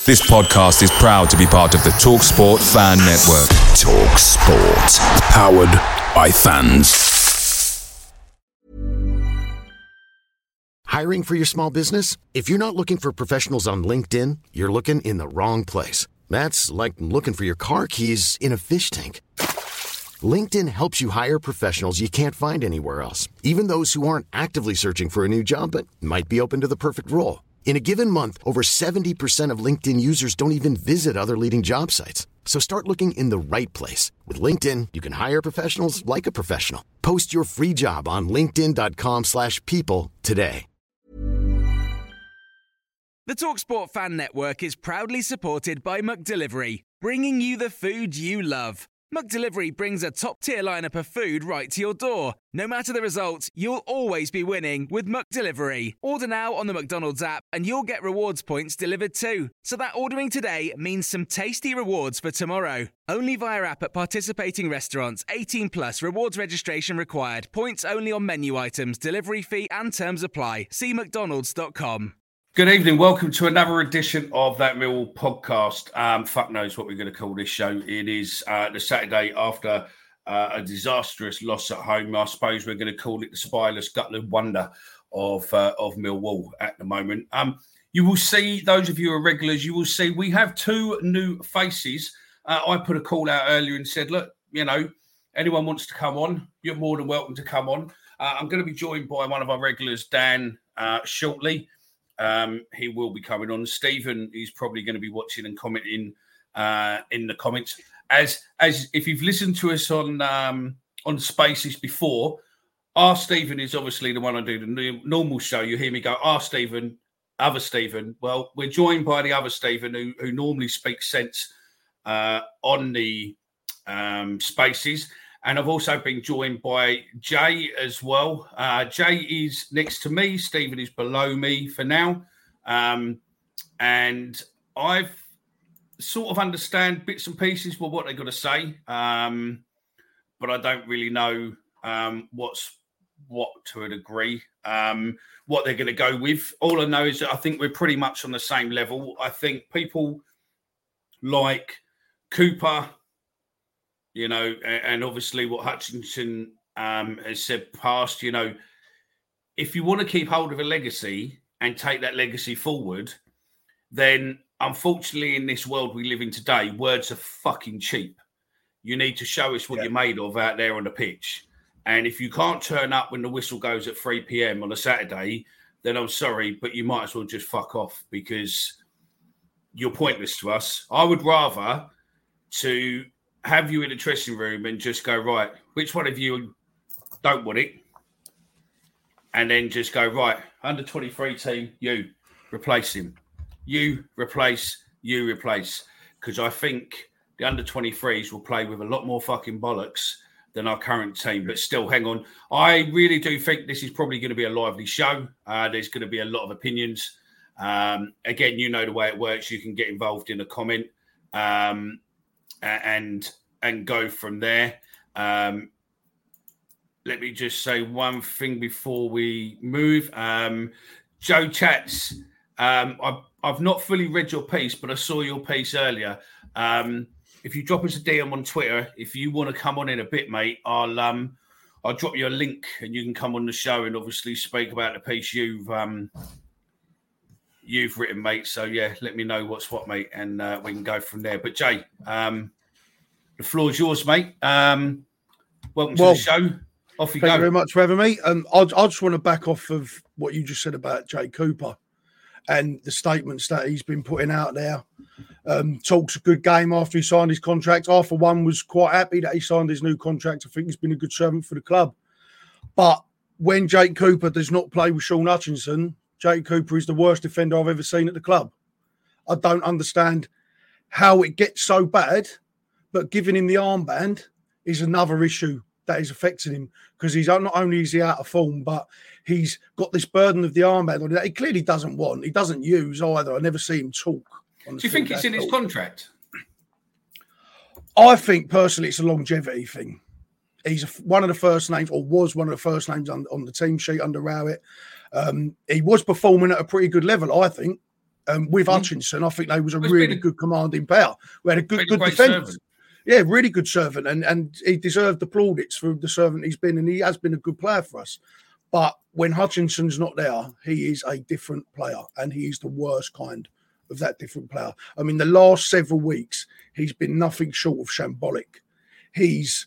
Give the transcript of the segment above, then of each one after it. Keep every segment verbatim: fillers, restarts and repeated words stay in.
This podcast is proud to be part of the TalkSport Fan Network. TalkSport. Powered by fans. Hiring for your small business? If you're not looking for professionals on LinkedIn, you're looking in the wrong place. That's like looking for your car keys in a fish tank. LinkedIn helps you hire professionals you can't find anywhere else, even those who aren't actively searching for a new job but might be open to the perfect role. In a given month, over seventy percent of LinkedIn users don't even visit other leading job sites. So start looking in the right place. With LinkedIn, you can hire professionals like a professional. Post your free job on linkedin.com slash people today. The TalkSport Fan Network is proudly supported by McDelivery, bringing you the food you love. McDelivery brings a top-tier lineup of food right to your door. No matter the result, you'll always be winning with McDelivery. Order now on the McDonald's app and you'll get rewards points delivered too. So that ordering today means some tasty rewards for tomorrow. Only via app at participating restaurants. eighteen plus rewards registration required. Points only on menu items, delivery fee and terms apply. See mcdonalds dot com. Good evening. Welcome to another edition of That Millwall podcast. Um, fuck knows what we're going to call this show. It is uh, the Saturday after uh, a disastrous loss at home. I suppose we're going to call it the spireless gutted wonder of uh, of Millwall at the moment. Um, you will see, those of you who are regulars, you will see we have two new faces. Uh, I put a call out earlier and said, look, you know, anyone wants to come on, you're more than welcome to come on. Uh, I'm going to be joined by one of our regulars, Dan, uh, shortly. Um, he will be coming on. Stephen is probably going to be watching and commenting uh, in the comments. As as if you've listened to us on um, on Spaces before, our Stephen is obviously the one I do the normal show. You hear me go, our Stephen, other Stephen. Well, we're joined by the other Stephen who, who normally speaks sense uh, on the um, Spaces. And I've also been joined by Jay as well. Uh, Jay is next to me. Stephen is below me for now. Um, and I've sort of understand bits and pieces for what they're going to say. Um, but I don't really know um, what's what to a degree, um, what they're going to go with. All I know is that I think we're pretty much on the same level. I think people like Cooper, you know, and obviously what Hutchinson um, has said past, you know, if you want to keep hold of a legacy and take that legacy forward, then unfortunately in this world we live in today, words are fucking cheap. You need to show us what yeah. you're made of out there on the pitch. And if you can't turn up when the whistle goes at three p.m. on a Saturday, then I'm sorry, but you might as well just fuck off because you're pointless to us. I would rather to have you in the dressing room and just go, right, which one of you don't want it? And then just go, right, under twenty-three team, you replace him. You replace, you replace. Because I think the under twenty-threes will play with a lot more fucking bollocks than our current team. But still, hang on. I really do think this is probably going to be a lively show. Uh, there's going to be a lot of opinions. Um, again, you know the way it works. You can get involved in a comment. Um, and and go from there. Um, let me just say one thing before we move. Um, Joe Chats, um, I've, I've not fully read your piece, but I saw your piece earlier. Um, if you drop us a D M on Twitter, if you want to come on in a bit, mate, I'll um, I'll drop you a link and you can come on the show and obviously speak about the piece you've um, you've written, mate. So, yeah, let me know what's what, mate, and uh, we can go from there. But, Jay, um, the floor's yours, mate. Um, welcome well, to the show. Off you thank go. Thank you very much for having me. Um, I, I just want to back off of what you just said about Jay Cooper and the statements that he's been putting out there. Um, talks a good game after he signed his contract. I, for one, was quite happy that he signed his new contract. I think he's been a good servant for the club. But when Jake Cooper does not play with Sean Hutchinson, Jake Cooper is the worst defender I've ever seen at the club. I don't understand how it gets so bad, but giving him the armband is another issue that is affecting him because he's not only is he out of form, but he's got this burden of the armband on it that he clearly doesn't want. He doesn't use either. I never see him talk. Do you think it's in his contract? I think personally it's a longevity thing. He's a, one of the first names, or was one of the first names on, on the team sheet under Rowett. Um, he was performing at a pretty good level, I think. Um, with Mm. Hutchinson, I think they was a Well, he's really been a- good commanding pair. We had a good, been a good great defence. servant. Yeah, really good servant, and and he deserved the plaudits for the servant he's been, and he has been a good player for us. But when Hutchinson's not there, he is a different player, and he is the worst kind of that different player. I mean, the last several weeks, he's been nothing short of shambolic. He's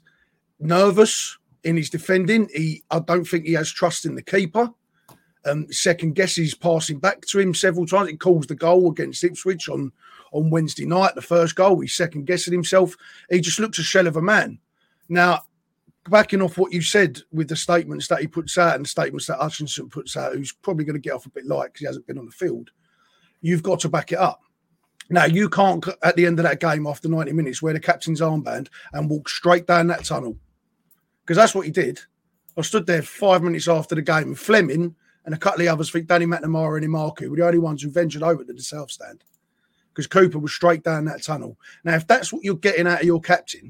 nervous in his defending. He, I don't think he has trust in the keeper. Um, second guesses passing back to him several times. He calls the goal against Ipswich on, on Wednesday night, the first goal. He's second guessing himself. He just looks a shell of a man. Now, backing off what you said with the statements that he puts out and the statements that Hutchinson puts out, who's probably going to get off a bit light because he hasn't been on the field, you've got to back it up. Now, you can't, at the end of that game after ninety minutes, wear the captain's armband and walk straight down that tunnel. Because that's what he did. I stood there five minutes after the game with Fleming and a couple of others, I think Danny McNamara and Imaku, were the only ones who ventured over to the south stand. Because Cooper was straight down that tunnel. Now, if that's what you're getting out of your captain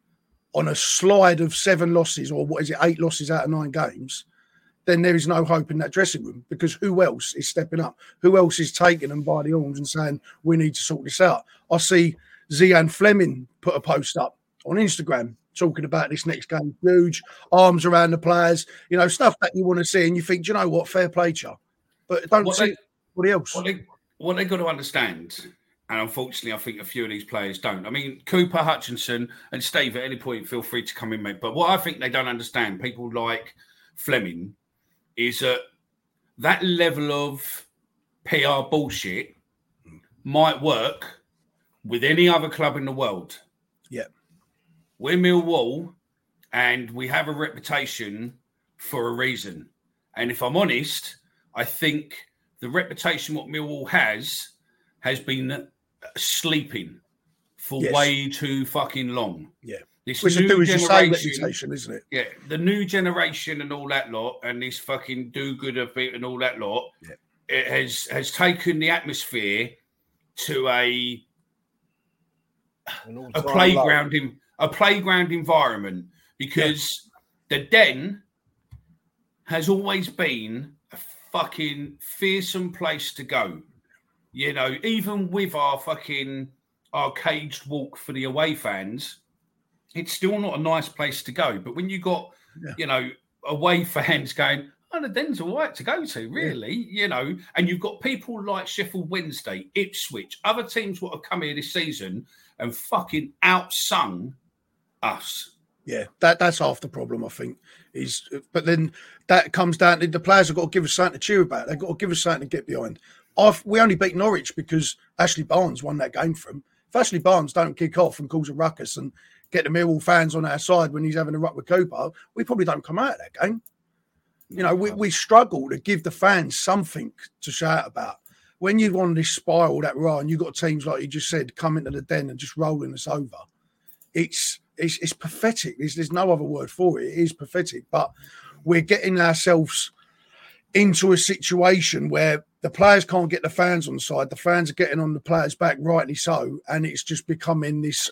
on a slide of seven losses, or what is it, eight losses out of nine games, then there is no hope in that dressing room, because who else is stepping up? Who else is taking them by the horns and saying, we need to sort this out? I see Zian Fleming put a post up on Instagram talking about this next game, huge, arms around the players, you know, stuff that you want to see, and you think, do you know what, fair play, Chuck. But don't What see they- anybody else. What they what they got to understand, and unfortunately, I think a few of these players don't. I mean, Cooper, Hutchinson, and Steve. At any point, feel free to come in, mate. But what I think they don't understand, people like Fleming, is that that level of P R bullshit might work with any other club in the world. Yeah. We're Millwall, and we have a reputation for a reason. And if I'm honest, I think the reputation what Millwall has has been sleeping for Yes. way too fucking long. Yeah. This Which to new do is your same generation, reputation, isn't it? yeah, the new generation and all that lot, and this fucking do-good of it and all that lot, Yeah. it has has taken the atmosphere to a An a all-time playground low. in a playground environment, because the Den has always been a fucking fearsome place to go. You know, even with our fucking our caged walk for the away fans, it's still not a nice place to go. But when you got, Yeah. you know, away fans going, oh, the Den's all right to go to, really, you know, and you've got people like Sheffield Wednesday, Ipswich, other teams that have come here this season and fucking outsung us. Yeah, that that's half the problem, I think. Is but then that comes down to the players have got to give us something to cheer about. They've got to give us something to get behind. I've, we only beat Norwich because Ashley Barnes won that game for him. If Ashley Barnes don't kick off and cause a ruckus and get the Millwall fans on our side when he's having a ruck with Cooper, we probably don't come out of that game. You know, we, we struggle to give the fans something to shout about. When you on this spiral that we're on, you've got teams like you just said come into the Den and just rolling us over. It's it's, it's pathetic. There's, there's no other word for it. It is pathetic. But we're getting ourselves into a situation where the players can't get the fans on the side. The fans are getting on the players' back, rightly so. And it's just becoming this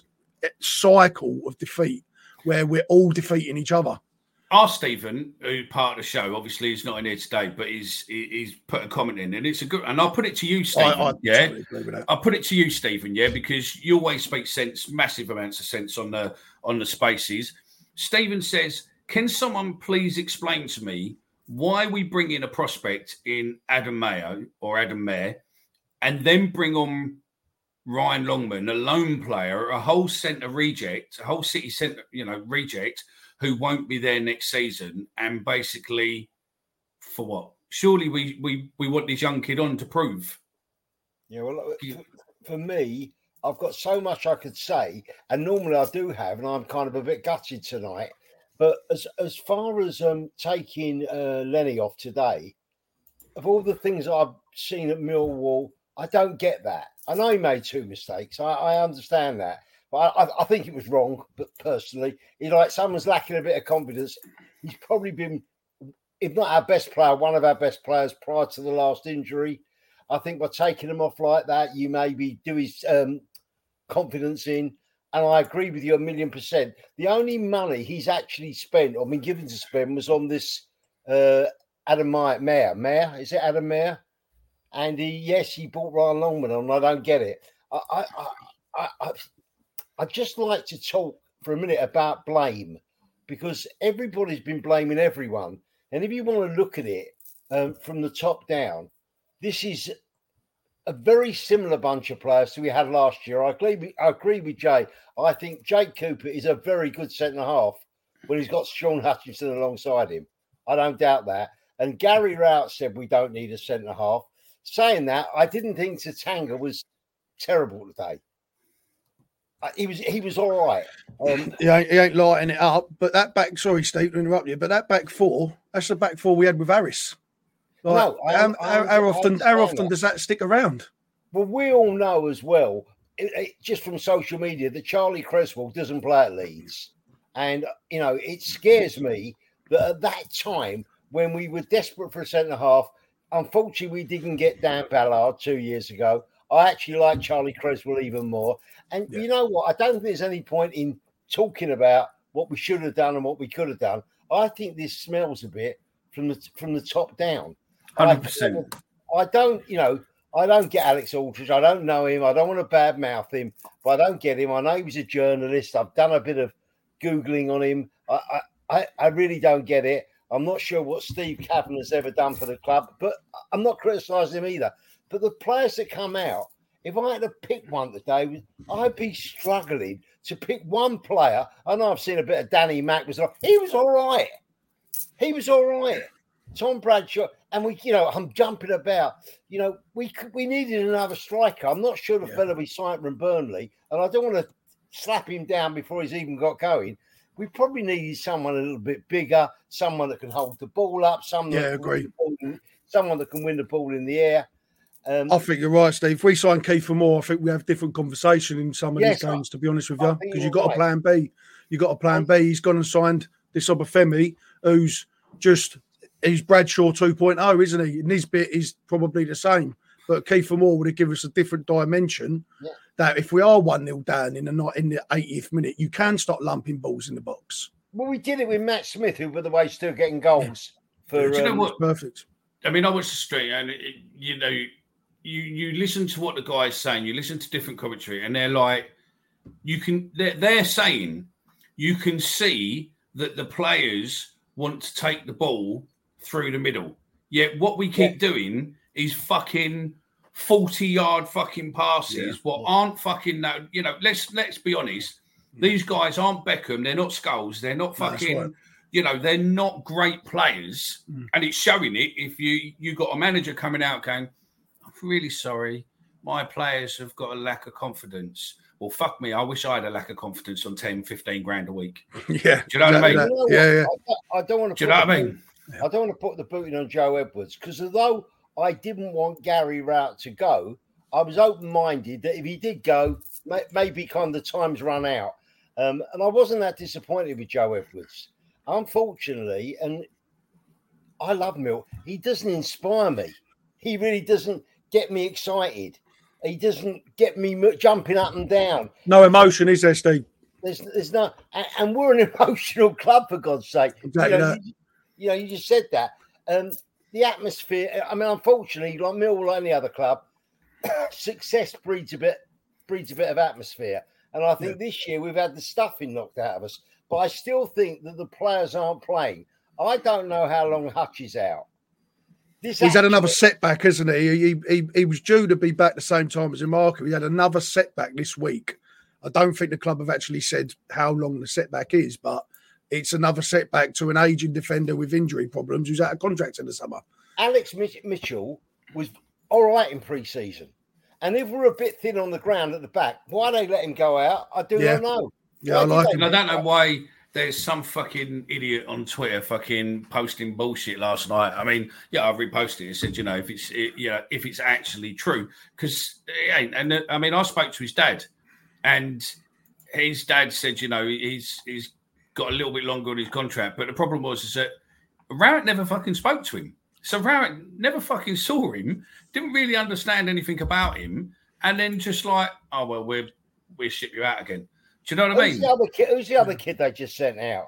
cycle of defeat where we're all defeating each other. Our Stephen, who part of the show, obviously he's not in here today, but he's he's put a comment in, and it's a good. And I'll put it to you, Stephen. I, I yeah, totally agree with that. I'll put it to you, Stephen. Yeah, because you always speak sense, massive amounts of sense on the on the spaces. Stephen says, "Can someone please explain to me why we bring in a prospect in Adam Mayo or Adam Mayer, and then bring on Ryan Longman, a lone player, a whole centre reject, a whole City centre, you know, reject." Who won't be there next season, and basically for what? Surely we we we want this young kid on to prove. Yeah, well, for, for me, I've got so much I could say, and normally I do have, and I'm kind of a bit gutted tonight. But as as far as um, taking uh, Lenny off today, of all the things I've seen at Millwall, I don't get that. I know he made two mistakes. I, I understand that. But I, I think it was wrong, but personally, he's like someone's lacking a bit of confidence. He's probably been, if not our best player, one of our best players prior to the last injury. I think by taking him off like that, you maybe do his um, confidence in. And I agree with you a million percent. The only money he's actually spent or been given to spend was on this uh, Adam Mayer. Mayer, is it Adam Mayer? And he, yes, he brought Ryan Longman on. I don't get it. I, I, I, I, I'd just like to talk for a minute about blame, because everybody's been blaming everyone. And if you want to look at it um, from the top down, this is a very similar bunch of players to we had last year. I agree with, I agree with Jay. I think Jake Cooper is a very good centre half when he's got Sean Hutchinson alongside him. I don't doubt that. And Gary Rowett said we don't need a centre half. Saying that, I didn't think Tatanga was terrible today. He was he was all right. Um, he, ain't, he ain't lighting it up. But that back, sorry, Steve, to interrupt you, but that back four, that's the back four we had with Harris. Like, no, I, how, I, how, how I, often I how often that. does that stick around? Well, we all know as well, it, it, just from social media, that Charlie Cresswell doesn't play at Leeds. And, you know, it scares me that at that time, when we were desperate for a centre half, unfortunately, we didn't get Dan Ballard two years ago. I actually like Charlie Cresswell even more. And yeah. you know what? I don't think there's any point in talking about what we should have done and what we could have done. I think this smells a bit from the from the top down. one hundred percent. I, I don't, you know, I don't get Alex Aldridge. I don't know him. I don't want to badmouth him, but I don't get him. I know he was a journalist. I've done a bit of Googling on him. I, I, I really don't get it. I'm not sure what Steve Cavan has ever done for the club, but I'm not criticising him either. But the players that come out, if I had to pick one today, I'd be struggling to pick one player. I know I've seen a bit of Danny Mack. Was he was all right. He was all right. Tom Bradshaw, and we, you know, I'm jumping about. You know, we we needed another striker. I'm not sure the yeah. fella we signed from Burnley, and I don't want to slap him down before he's even got going. We probably needed someone a little bit bigger, someone that can hold the ball up, someone, yeah, that, agree. Can in, someone that can win the ball in the air. Um, I think you're right, Steve. If we sign Kiefer Moore, I think we have different conversation in some of yes, these games, I, to be honest with you, because you've got right. a plan B. You've got a plan B. He's gone and signed this Obafemi, who's just, he's Bradshaw two point oh, isn't he? Nisbet is probably the same. But Kiefer Moore would have given us a different dimension yeah. that if we are one nil down in the night in the eightieth minute, you can start lumping balls in the box. Well, we did it with Matt Smith, who, by the way, still getting goals. For, Do you know um, what? Perfect. I mean, I watched the street, and it, you know, you you listen to what the guy's saying. You listen to different commentary, and they're like, you can. They're, they're saying you can see that the players want to take the ball through the middle. Yet what we keep yeah. doing is fucking forty-yard fucking passes. Yeah. What aren't fucking no. You know, let's let's be honest. These guys aren't Beckham. They're not Scholes. They're not fucking, right. you know, they're not great players. Mm. And it's showing it if you you got a manager coming out going, I'm really sorry. My players have got a lack of confidence. Well, fuck me. I wish I had a lack of confidence on ten, fifteen grand a week. Yeah. Do you know what I mean? You know yeah, yeah. I, I don't want to Do you know what I mean? I don't want to put the booting on Joe Edwards, because although I didn't want Gary Rowett to go, I was open-minded that if he did go, maybe kind of the time's run out. Um, and I wasn't that disappointed with Joe Edwards. Unfortunately, and I love Milt, he doesn't inspire me. He really doesn't get me excited. He doesn't get me jumping up and down. No emotion, is there, Steve? There's, there's no, and we're an emotional club, for God's sake. Exactly you know, that. You, you know, you just said that. Um, the atmosphere, I mean, unfortunately, like Mill or any other club, success breeds a bit, breeds a bit of atmosphere. And I think yeah. this year we've had the stuffing knocked out of us. But I still think that the players aren't playing. I don't know how long Hutch is out. This He's actually, had another setback, hasn't he? He, he? he was due to be back the same time as Marco. He had another setback this week. I don't think the club have actually said how long the setback is, but it's another setback to an aging defender with injury problems who's out of contract in the summer. Alex Mitchell was all right in pre-season. And if we're a bit thin on the ground at the back, why they let him go out, I do yeah. not know. Yeah, I like him. I don't know why there's some fucking idiot on Twitter fucking posting bullshit last night. I mean, yeah, I've reposted it and said, you know, if it's it, yeah, if it's actually true, because it ain't. And I mean, I spoke to his dad, and his dad said, you know, he's he's got a little bit longer on his contract, but the problem was is that Rowett never fucking spoke to him. So Rowett never fucking saw him, didn't really understand anything about him, and then just like, oh well, we'll we'll ship you out again. Do you know what I who's mean? The other kid, who's the other kid they just sent out?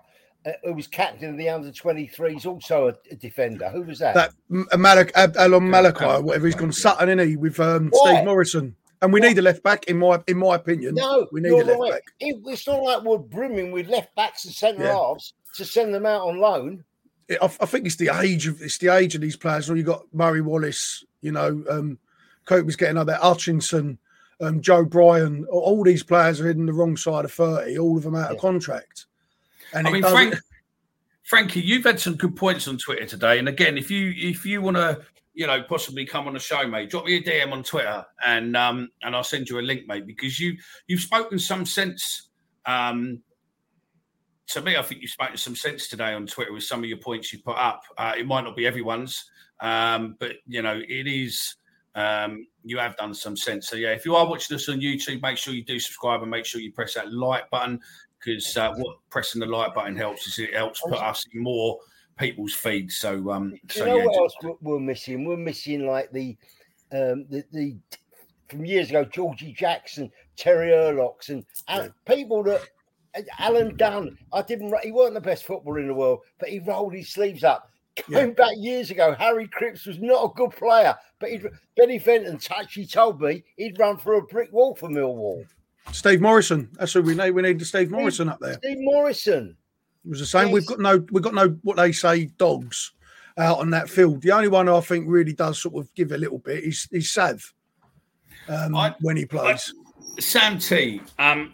uh, who was captain of the under twenty-threes, also a, a defender. Who was that? That Malak, Alon Malachi, or whatever he's gone, Sutton, isn't he, with um, Steve Morrison. And we what? need a left back, in my in my opinion. No, we need a left right. back. It, it's not like we're brimming with left backs and centre yeah. halves to send them out on loan. It, I, I think it's the age of it's the age of these players. You got Murray Wallace, you know, um, Cope getting up there, Hutchinson, um, Joe Bryan. All these players are in the wrong side of thirty. All of them out yeah. of contract. And I mean, Frank, Frankie, you've had some good points on Twitter today. And again, if you if you want to, you know, possibly come on the show, mate, drop me a D M on Twitter, and um, and I'll send you a link, mate, because you you've spoken some sense. Um, to me, I think you've spoken some sense today on Twitter with some of your points you put up. Uh, it might not be everyone's, um, but you know, it is. Um, you have done some sense. So yeah, if you are watching us on YouTube, make sure you do subscribe and make sure you press that like button. Because uh, what pressing the like button helps is it helps put us in more people's feeds. So, um, Do so you know yeah, what else we're missing? We're missing like the, um, the the from years ago, Georgie Jackson, Terry Erlocks, and uh, people that Alan Dunn. I didn't. He wasn't the best footballer in the world, but he rolled his sleeves up. Going yeah. back years ago, Harry Cripps was not a good player, but he'd, Benny Fenton actually told me he'd run through a brick wall for Millwall. Steve Morrison. That's who we need. We need the Steve Morrison up there. Steve Morrison. It was the same. Yes. We've got no, we've got no, what they say, dogs out on that field. The only one I think really does sort of give a little bit is, is Sav um, I, when he plays. I, Sam T. Um,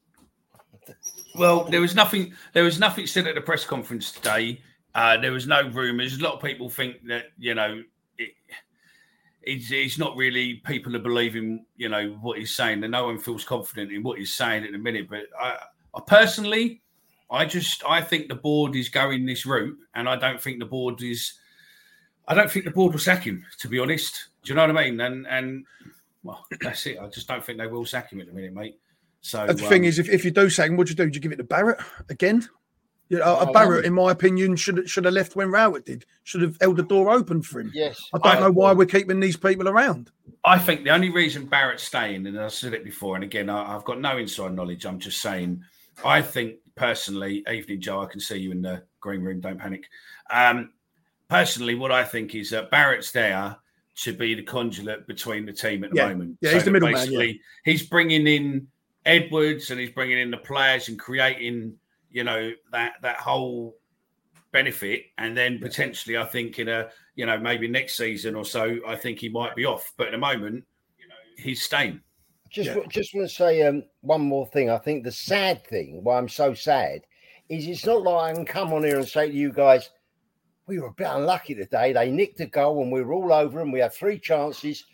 well, there was nothing. There was nothing said at the press conference today. Uh, there was no rumours. A lot of people think that you know. It, It's, it's not really people are believing, you know, what he's saying, and no one feels confident in what he's saying at the minute. But I, I personally, I just, I think the board is going this route, and I don't think the board is, I don't think the board will sack him, to be honest. Do you know what I mean? And, and well, that's it. I just don't think they will sack him at the minute, mate. So the um, thing is, if, if you do sack him, what do you do? Do you give it to Barrett again? You know, a Barrett, in my opinion, should should have left when Rowett did. Should have held the door open for him. Yes, I don't I, know why we're keeping these people around. I think the only reason Barrett's staying, and I said it before, and again, I, I've got no inside knowledge. I'm just saying, I think personally, evening Joe, I can see you in the green room. Don't panic. Um, personally, what I think is that Barrett's there to be the conduit between the team at the yeah. moment. Yeah, so he's the middleman. Yeah. He's bringing in Edwards and he's bringing in the players and creating. You know, that that whole benefit. And then potentially, I think in a, you know, maybe next season or so, I think he might be off. But at the moment, you know, he's staying. Just, yeah. just want to say um, one more thing. I think the sad thing, why I'm so sad, is it's not like I can come on here and say to you guys, we were a bit unlucky today. They nicked a goal and we were all over them. We had three chances.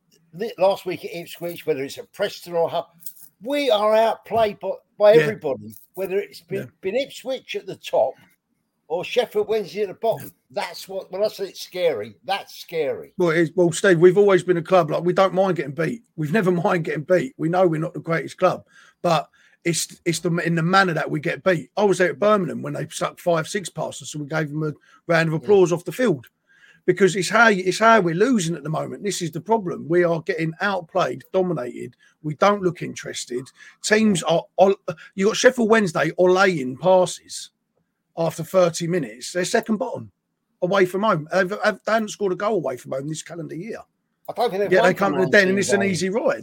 Last week at Ipswich, whether it's at Preston or Hull, we are outplayed by, by yeah. everybody. Whether it's been, yeah. been Ipswich at the top or Sheffield Wednesday at the bottom. That's what, when I say it's scary, that's scary. Well, it is, well, Steve, we've always been a club, like we don't mind getting beat. We've never mind getting beat. We know we're not the greatest club, but it's it's the in the manner that we get beat. I was there at Birmingham when they sucked five, six past us, so we gave them a round of applause yeah. off the field. Because it's how it's how we're losing at the moment. This is the problem. We are getting outplayed, dominated. We don't look interested. Teams are. You got Sheffield Wednesday laying passes after thirty minutes. They're second bottom away from home. They've, they haven't scored a goal away from home this calendar year. I don't think they've yeah, they come to the den and it's an easy ride.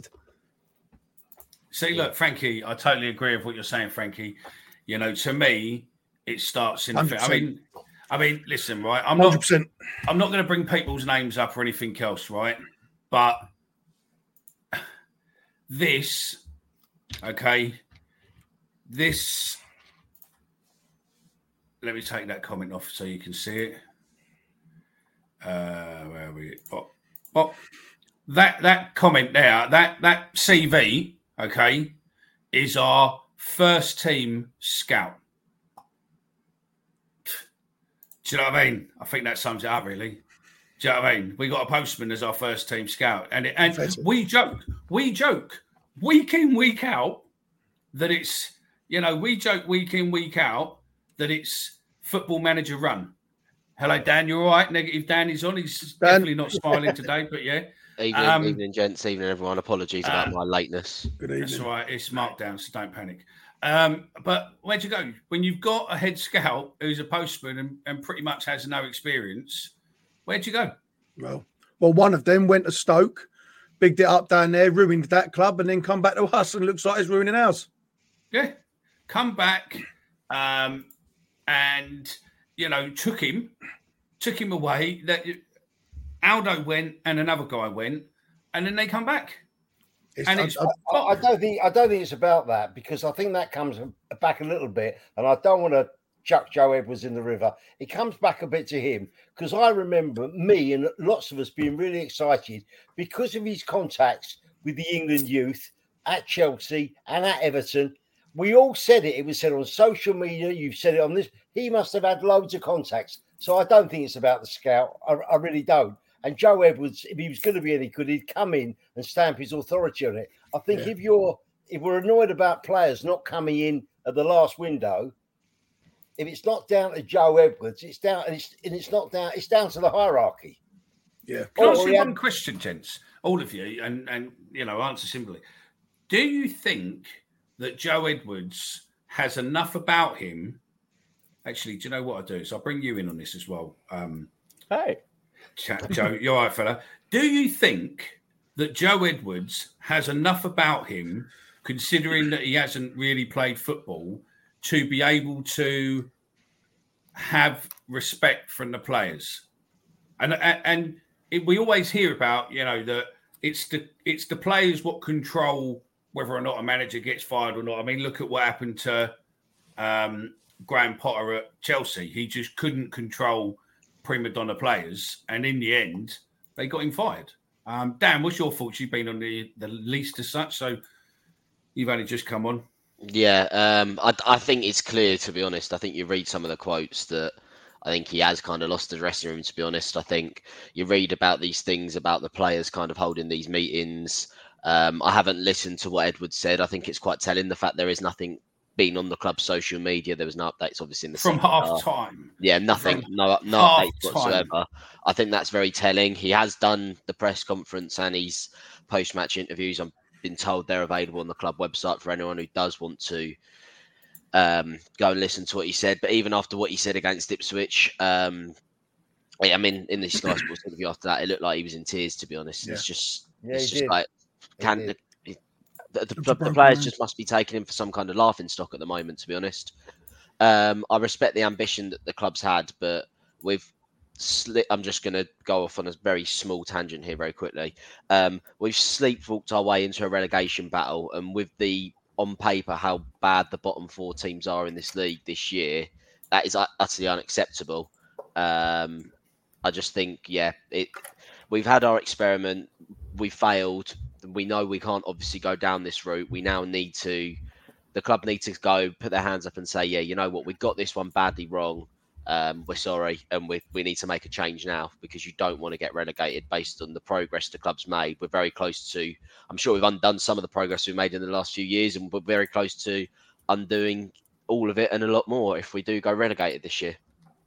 See, look, Frankie, I totally agree with what you're saying, Frankie. You know, to me, it starts in. The, I mean. I mean, listen, right? I'm not. one hundred percent. I'm not going to bring people's names up or anything else, right? But this, okay, this. Let me take that comment off so you can see it. Uh, where are we? Oh, oh, that that comment there, that that C V, okay, is our first team scout. Do you know what I mean? I think that sums it up, really. Do you know what I mean? We got a postman as our first team scout. And, it, and we joke, we joke week in, week out that it's, you know, we joke week in, week out that it's Football Manager run. Hello, Dan, you all right? Negative Dan is on. He's Dan. Definitely not smiling today, but yeah. Evening, Um, evening, gents. Evening, everyone. Apologies about uh, my lateness. Good evening. That's all right. It's marked down, so don't panic. Um, but where'd you go? When you've got a head scout who's a postman and, and pretty much has no experience, where'd you go? Well, well, one of them went to Stoke, bigged it up down there, ruined that club, and then come back to us and looks like he's ruining ours. Yeah. Come back um, and, you know, took him, took him away. That Aldo went and another guy went, and then they come back. It's, And I, it's I, I, I don't think I don't think it's about that, because I think that comes back a little bit, and I don't want to chuck Joe Edwards in the river. It comes back a bit to him, because I remember me and lots of us being really excited because of his contacts with the England youth at Chelsea and at Everton. We all said it. It was said on social media. You've said it on this. He must have had loads of contacts. So I don't think it's about the scout. I, I really don't. And Joe Edwards, if he was going to be any good, he'd come in and stamp his authority on it. I think Yeah. if you're if we're annoyed about players not coming in at the last window, if it's not down to Joe Edwards, it's down and it's and it's not down. It's down to the hierarchy. yeah. Can I Or ask he you had- one question, gents? All of you, and, and you know, answer simply. Do you think that Joe Edwards has enough about him? Actually, do you know what I do? So I'll bring you in on this as well. Um, Hey. Joe, you're all right, fella. Do you think that Joe Edwards has enough about him, considering that he hasn't really played football, to be able to have respect from the players? And and, and it, we always hear about, you know, that it's the it's the players what control whether or not a manager gets fired or not. I mean, look at what happened to um, Graham Potter at Chelsea. He just couldn't control prima donna players, and in the end, they got him fired. Um, Dan, what's your thoughts? You've been on the, the least as such, so you've only just come on. Yeah, um, I, I think it's clear, to be honest. I think you read some of the quotes that I think he has kind of lost the dressing room, to be honest. I think you read about these things about the players kind of holding these meetings. Um, I haven't listened to what Edwards said. I think it's quite telling, the fact there is nothing being on the club's social media. There was no updates, obviously, in the From second half half. time. Yeah, nothing, From no, no half updates time. whatsoever. I think that's very telling. He has done the press conference and his post-match interviews. I've been told they're available on the club website for anyone who does want to um, go and listen to what he said. But even after what he said against Ipswich, um, I mean, in the Sky Sports interview after that, it looked like he was in tears, to be honest. Yeah. It's just, Yeah, it's he just did. like, He can did. the, the, the, a the broken players man. just must be taking him for some kind of laughing stock at the moment, to be honest. Um, I respect the ambition that the club's had, but we've sli- I'm just going to go off on a very small tangent here very quickly. Um, we've sleepwalked our way into a relegation battle, and with the, on paper, how bad the bottom four teams are in this league this year, that is utterly unacceptable. Um, I just think, yeah, it. We've had our experiment. We failed. We know we can't obviously go down this route. We now need to, the club need to go put their hands up and say, yeah, you know what, we got this one badly wrong. Um, we're sorry, and we we need to make a change now, because you don't want to get relegated based on the progress the club's made. We're very close to, I'm sure we've undone some of the progress we've made in the last few years, and we're very close to undoing all of it and a lot more if we do go relegated this year.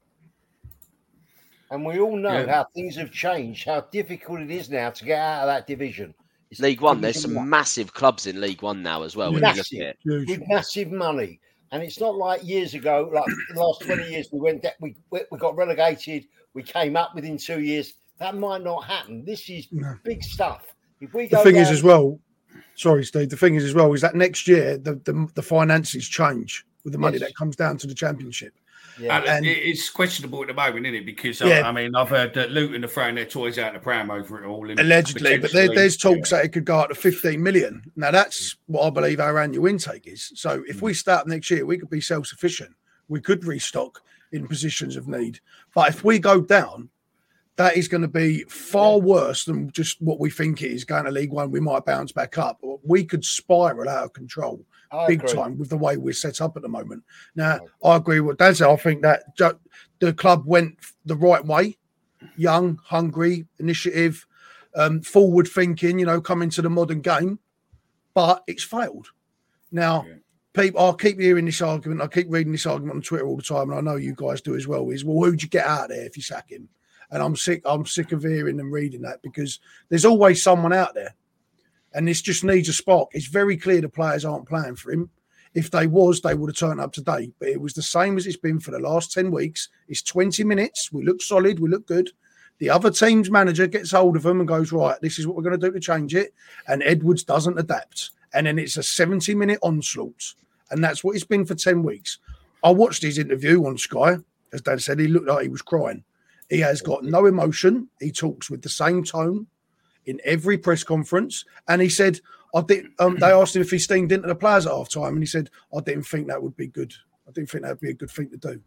And we all know Yeah. how things have changed, how difficult it is now to get out of that division. It's League One, there's Division some One. massive clubs in League One now as well. When you look Massive. at it. Huge. with massive money. And it's not like years ago, like the last twenty years, we went, de- we we we got relegated, we came up within two years. That might not happen. This is No. big stuff. If we The go thing down, is as well, sorry, Steve, the thing is as well, is that next year, the, the, the finances change with the money Yes. that comes down to the championship. yeah, And And- it- it's questionable at the moment, isn't it? Because, Yeah. uh, I mean, I've heard that Luton are throwing their toys out in the pram over it all. and Allegedly, but there, potentially- there's talks that it could go up to fifteen million. Now, that's what I believe our annual intake is. So if we start next year, we could be self-sufficient. We could restock in positions of need. But if we go down, that is going to be far worse than just what we think it is going to League One. We might bounce back up. We could spiral out of control I big agree. time with the way we're set up at the moment. Now, I agree with Dan said. I think that ju- the club went the right way, young, hungry, initiative, um, forward thinking, you know, coming to the modern game, but it's failed. Now, Yeah. people, I'll keep hearing this argument. I keep reading this argument on Twitter all the time, and I know you guys do as well, is, well, who'd you get out there if you sack him? And I'm sick. I'm sick of hearing and reading that because there's always someone out there, and this just needs a spark. It's very clear the players aren't playing for him. If they was, they would have turned up today. But it was the same as it's been for the last ten weeks. It's twenty minutes. We look solid. We look good. The other team's manager gets hold of them and goes, right, this is what we're going to do to change it. And Edwards doesn't adapt. And then it's a seventy-minute onslaught. And that's what it's been for ten weeks. I watched his interview on Sky. As Dad said, he looked like he was crying. He has got no emotion. He talks with the same tone in every press conference. And he said, I did, um, they asked him if he steamed into the players at half time. And he said, I didn't think that would be good. I didn't think that would be a good thing to do.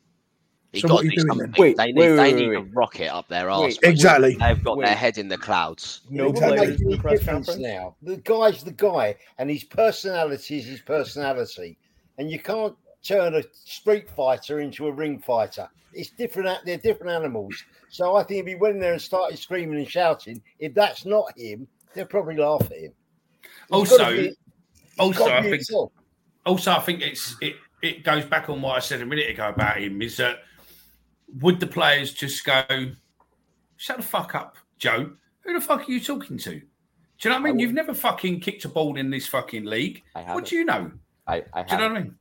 He So got what are you doing something. then? Wait, they need, wait, they wait, need wait. a rocket up their arse. Wait, mate. exactly. They've got Wait. their head in the clouds. No It doesn't players make in the any press difference conference. now. The guy's the guy, and his personality is his personality, and you can't turn a street fighter into a ring fighter. It's different. They're different animals. So I think if he went in there and started screaming and shouting, if that's not him, they'll probably laugh at him. It's Also, gotta be- it's also, gotta I be think, himself. also, I think it's it. It goes back on what I said a minute ago about him. Is that would the players just go, "Shut the fuck up, Joe? Who the fuck are you talking to?" Do you know what I mean? I You've never fucking kicked a ball in this fucking league. I What haven't. do you know? I, I Do you know haven't. what I mean?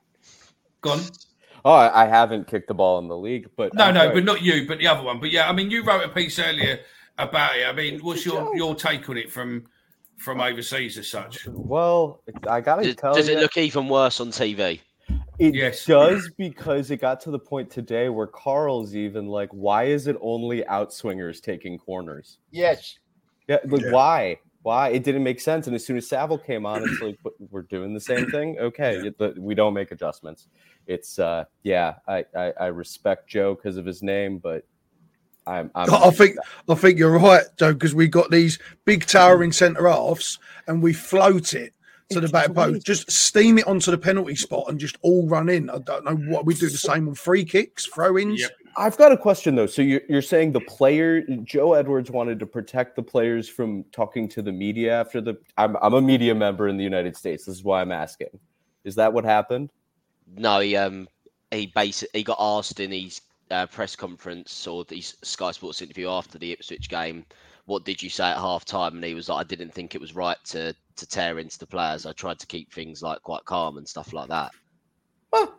Go on. Oh, I I haven't kicked the ball in the league, but No, I'm no, sorry. but not you, but the other one. But yeah, I mean, you wrote a piece earlier about it. I mean, what's your, your take on it from from overseas as such? Well, it- I gotta Does, tell does you, it look even worse on T V? it Yes. does because it got to the point today where Carl's even like, why is it only outswingers taking corners? Yes. Yeah, like Yeah. why? Why? It didn't make sense. And as soon as Savile came on, it's like, but we're doing the same thing. Okay, it- the- we don't make adjustments. It's uh, yeah, I I, I respect Joe because of his name, but I'm, I'm I think I think you're right, Joe, because we got these big towering centre halves and we float it to the It's back just post. weird. Just steam it onto the penalty spot and just all run in. I don't know what we do the same on free kicks, throw-ins. Yep. I've got a question though. So you're you're saying the player Joe Edwards wanted to protect the players from talking to the media after the. I'm I'm a media member in the United States. This is why I'm asking. Is that what happened? No, he um he basically he got asked in his uh, press conference or the Sky Sports interview after the Ipswich game, what did you say at half time? And he was like, I didn't think it was right to to tear into the players. I tried to keep things like quite calm and stuff like that. Well,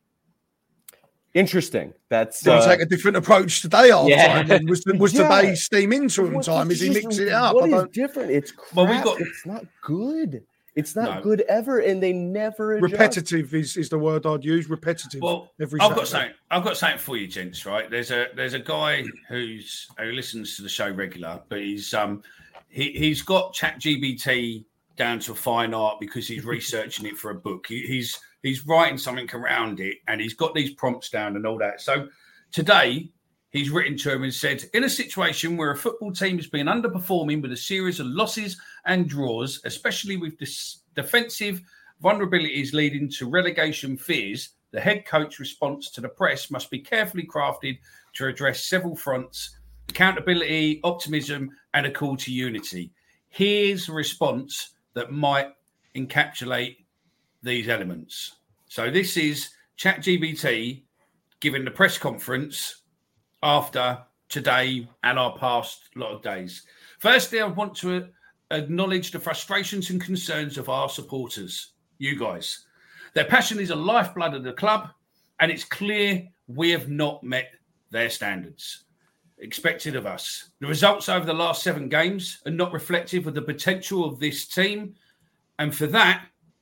interesting. That's Did he uh, take a different approach today after Yeah. time? Was, was Yeah. today steam into him what time? Is he just- mixing it up? What I is don't, different? It's crap. Well, we got- It's not good. It's not No. good ever, and they never adjust. repetitive is, is the word I'd use. Repetitive. Well, every I've got Saturday. something. I've got something for you, gents. Right? There's a there's a guy who's who listens to the show regular, but he's um he he's got ChatGPT down to a fine art because he's researching it for a book. He, he's he's writing something around it, and he's got these prompts down and all that. So today he's written to him and said, in a situation where a football team has been underperforming with a series of losses and draws, especially with this defensive vulnerabilities leading to relegation fears, the head coach response to the press must be carefully crafted to address several fronts: accountability, optimism, and a call to unity. Here's a response that might encapsulate these elements. So this is ChatGPT giving the press conference after today and our past lot of days. Firstly, I want to acknowledge the frustrations and concerns of our supporters, you guys. Their passion is a lifeblood of the club, and it's clear we have not met their standards expected of us. The results over the last seven games are not reflective of the potential of this team, and for that,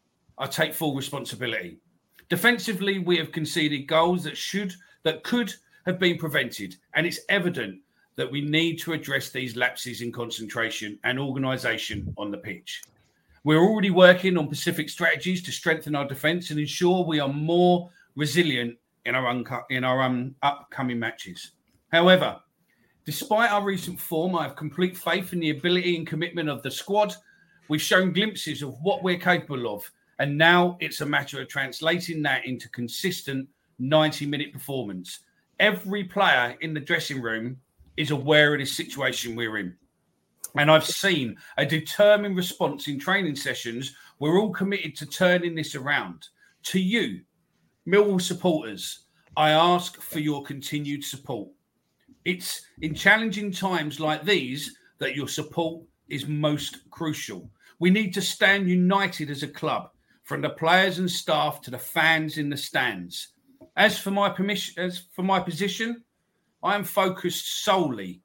I take full responsibility. Defensively, we have conceded goals that should, that could have been prevented, and it's evident that we need to address these lapses in concentration and organisation on the pitch. We're already working on specific strategies to strengthen our defence and ensure we are more resilient in our, unco- in our um, upcoming matches. However, despite our recent form, I have complete faith in the ability and commitment of the squad. We've shown glimpses of what we're capable of, and now it's a matter of translating that into consistent ninety-minute performance. Every player in the dressing room is aware of this situation we're in. And I've seen a determined response in training sessions. We're all committed to turning this around. To you, Millwall supporters, I ask for your continued support. It's in challenging times like these that your support is most crucial. We need to stand united as a club, from the players and staff to the fans in the stands. As for my permission, as for my position, I am focused solely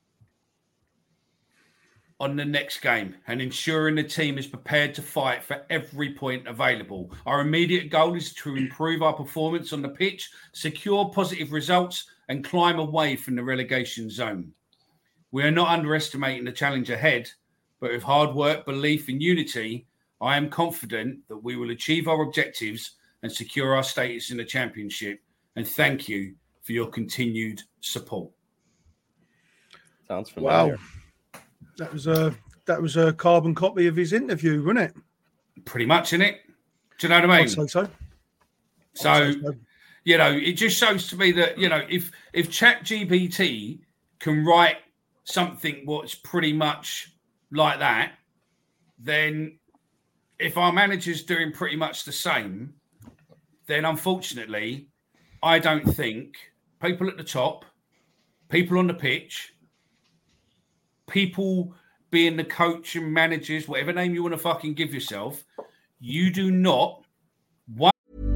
on the next game and ensuring the team is prepared to fight for every point available. Our immediate goal is to improve our performance on the pitch, secure positive results, and climb away from the relegation zone. We are not underestimating the challenge ahead, but with hard work, belief, and unity, I am confident that we will achieve our objectives and secure our status in the Championship. And thank you for your continued support. Sounds familiar. Wow. That was a that was a carbon copy of his interview, wasn't it? Pretty much, isn't it? Do you know what I mean? I'd say so. So, I'd say so. You know, it just shows to me that, you know, if if ChatGPT can write something what's pretty much like that, then if our manager's doing pretty much the same, then unfortunately, I don't think people at the top, people on the pitch, people being the coach and managers, whatever name you want to fucking give yourself, you do not want.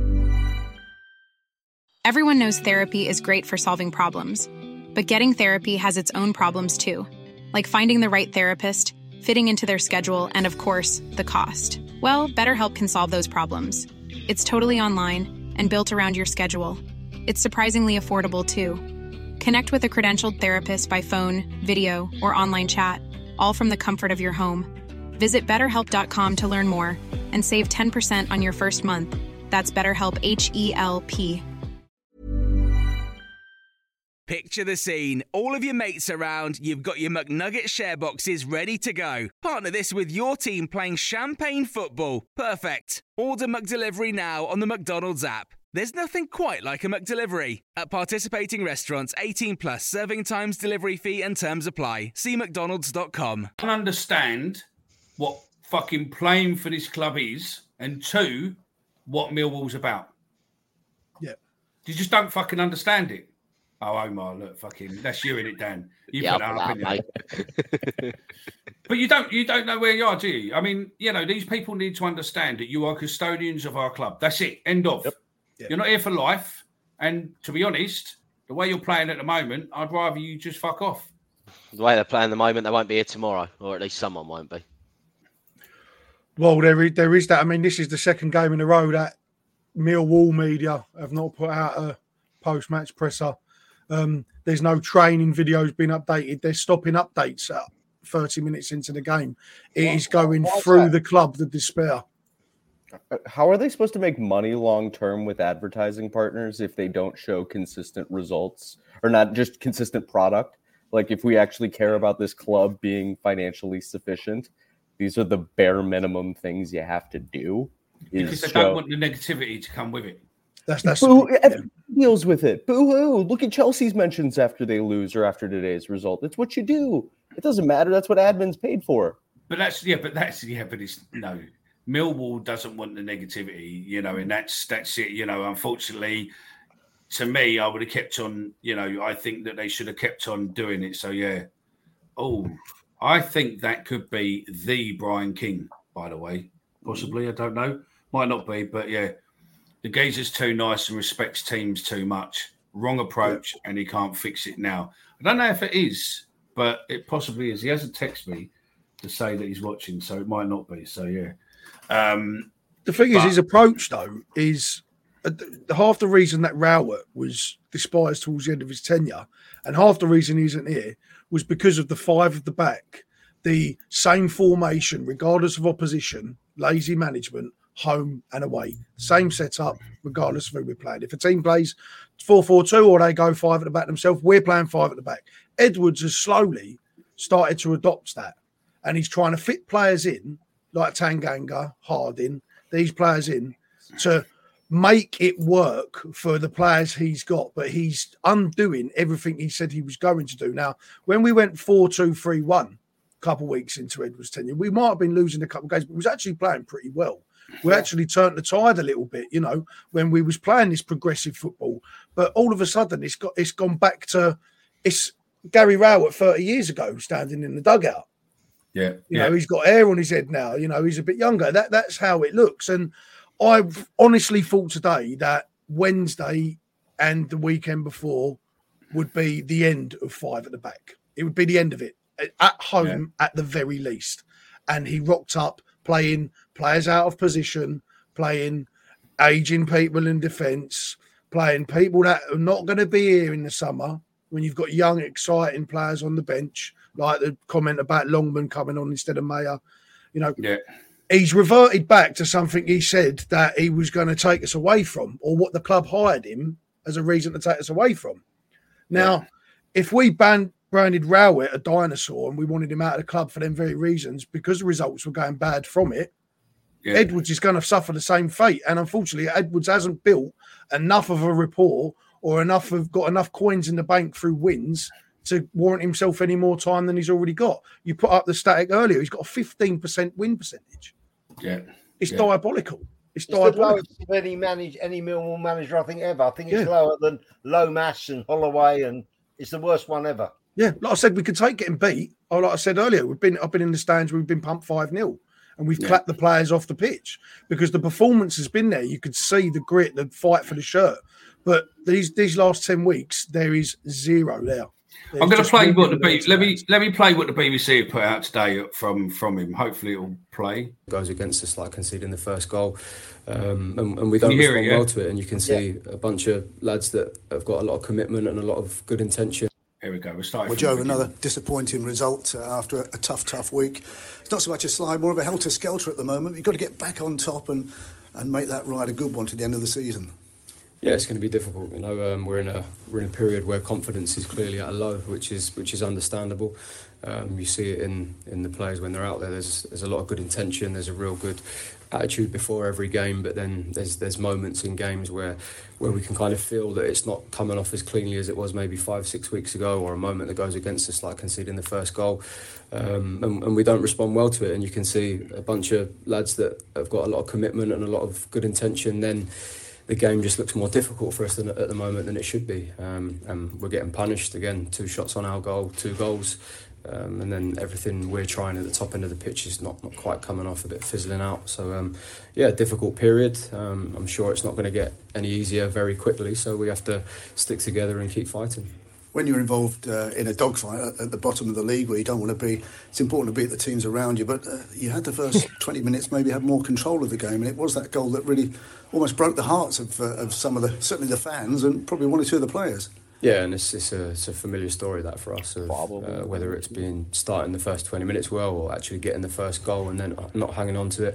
Everyone knows therapy is great for solving problems, but getting therapy has its own problems too, like finding the right therapist, fitting into their schedule, and of course, the cost. Well, BetterHelp can solve those problems. It's totally online and built around your schedule. It's surprisingly affordable too. Connect with a credentialed therapist by phone, video, or online chat, all from the comfort of your home. Visit better help dot com to learn more and save ten percent on your first month. That's BetterHelp, H E L P. Picture the scene. All of your mates around, you've got your McNugget share boxes ready to go. Partner this with your team playing champagne football. Perfect. Order McDelivery now on the McDonald's app. There's nothing quite like a McDelivery. At participating restaurants, eighteen plus, serving times, delivery fee and terms apply. See mcdonalds dot com. I don't understand what fucking playing for this club is, and two, what Millwall's about. Yeah. You just don't fucking understand it. Oh, Omar, look, fucking, that's you in it, Dan. You Yeah, put that I'll up, put that, innit? But you don't, you don't know where you are, do you? I mean, you know, these people need to understand that you are custodians of our club. That's it. End of. Yep. Yeah. You're not here for life. And to be honest, the way you're playing at the moment, I'd rather you just fuck off. The way they're playing at the moment, they won't be here tomorrow, or at least someone won't be. Well, there is, there is that. I mean, this is the second game in a row that Millwall media have not put out a post-match presser. Um, there's no training videos being updated. They're stopping updates at thirty minutes into the game. It What- is going what's through that? the club, the despair. How are they supposed to make money long term with advertising partners if they don't show consistent results or not just consistent product? Like, if we actually care about this club being financially sufficient, these are the bare minimum things you have to do. Because Is they show, don't want the negativity to come with it. That's that's Boo, yeah. everyone deals with it. Boo hoo. Look at Chelsea's mentions after they lose or after today's result. It's what you do. It doesn't matter. That's what admin's paid for. But that's, yeah, but that's, yeah, but it's, no. Millwall doesn't want the negativity, you know, and that's that's it. You know, unfortunately, to me, I would have kept on. You know, I think that they should have kept on doing it. So yeah. Oh, I think that could be the Brian King. By the way, possibly, I don't know, might not be, but yeah, the geezer's too nice and respects teams too much. Wrong approach, and he can't fix it now. I don't know if it is, but it possibly is. He hasn't texted me to say that he's watching, so it might not be. So yeah. Um, The thing but- is, his approach though is uh, the, half the reason that Rowett was despised towards the end of his tenure, and half the reason he isn't here was because of the five at the back, the same formation, regardless of opposition, lazy management, home and away, same setup, regardless of who we're playing. If a team plays four four two or they go five at the back themselves, we're playing five at the back. Edwards has slowly started to adopt that, and he's trying to fit players in like Tanganga, Harding, these players in to make it work for the players he's got, but he's undoing everything he said he was going to do. Now, when we went four two three one a couple of weeks into Edwards' tenure, we might have been losing a couple of games, but we was actually playing pretty well. We actually turned the tide a little bit, you know, when we was playing this progressive football. But all of a sudden, it's got it's gone back to it's Gary Rowett thirty years ago standing in the dugout. Yeah, you yeah. know, he's got hair on his head now. You know, he's a bit younger. That that's how it looks. And I honestly thought today that Wednesday and the weekend before would be the end of five at the back. It would be the end of it at home yeah. at the very least. And he rocked up playing players out of position, playing aging people in defence, playing people that are not going to be here in the summer when you've got young, exciting players on the bench, like the comment about Longman coming on instead of Mayer. You know, yeah. he's reverted back to something he said that he was going to take us away from, or what the club hired him as a reason to take us away from. Now, yeah. if we banned, branded Rowett a dinosaur and we wanted him out of the club for them very reasons, because the results were going bad from it, yeah. Edwards is going to suffer the same fate. And unfortunately, Edwards hasn't built enough of a rapport or enough of got enough coins in the bank through wins to warrant himself any more time than he's already got. You put up the static earlier, he's got a fifteen percent win percentage. Yeah. It's yeah. diabolical. It's, it's diabolical. the lowest of any manage any Millwall manager I think ever. I think it's yeah. lower than Lomas and Holloway, and it's the worst one ever. Yeah, like I said, we could take getting beat. Or like I said earlier, we've been I've been in the stands, we've been pumped five nil. And we've yeah. clapped the players off the pitch because the performance has been there. You could see the grit, the fight for the shirt. But these these last ten weeks, there is zero there. There's I'm going to play what the B B C. Let me let me play what the B B C have put out today from from him. Hopefully, it'll play. Goes against us, like conceding the first goal, um, and, and we don't respond it, yeah? well to it. And you can see yeah. a bunch of lads that have got a lot of commitment and a lot of good intention. Here we go. We're starting. Well, Joe, another disappointing result uh, after a, a tough, tough week. It's not so much a slide, more of a helter-skelter at the moment. You've got to get back on top and, and make that ride a good one to the end of the season. Yeah, it's going to be difficult. You know, um, we're in a we're in a period where confidence is clearly at a low, which is which is understandable. Um, you see it in, in the players when they're out there. There's there's a lot of good intention. There's a real good attitude before every game, but then there's there's moments in games where where we can kind of feel that it's not coming off as cleanly as it was maybe five six weeks ago, or a moment that goes against us, like conceding the first goal, um, and, and we don't respond well to it. And you can see a bunch of lads that have got a lot of commitment and a lot of good intention. Then the game just looks more difficult for us than at the moment than it should be, um, and we're getting punished again. Two shots on our goal, two goals. Um, and then everything we're trying at the top end of the pitch is not, not quite coming off, a bit fizzling out. So, um, yeah, difficult period. Um, I'm sure it's not going to get any easier very quickly, so we have to stick together and keep fighting. When you're involved uh, in a dogfight at, at the bottom of the league where you don't want to be, it's important to beat the teams around you, but uh, you had the first twenty minutes maybe have more control of the game, and it was that goal that really almost broke the hearts of, uh, of some of the, certainly the fans and probably one or two of the players. Yeah, and it's, it's, a, it's a familiar story that for us, of, uh, whether it's been starting the first twenty minutes well or actually getting the first goal and then not hanging on to it.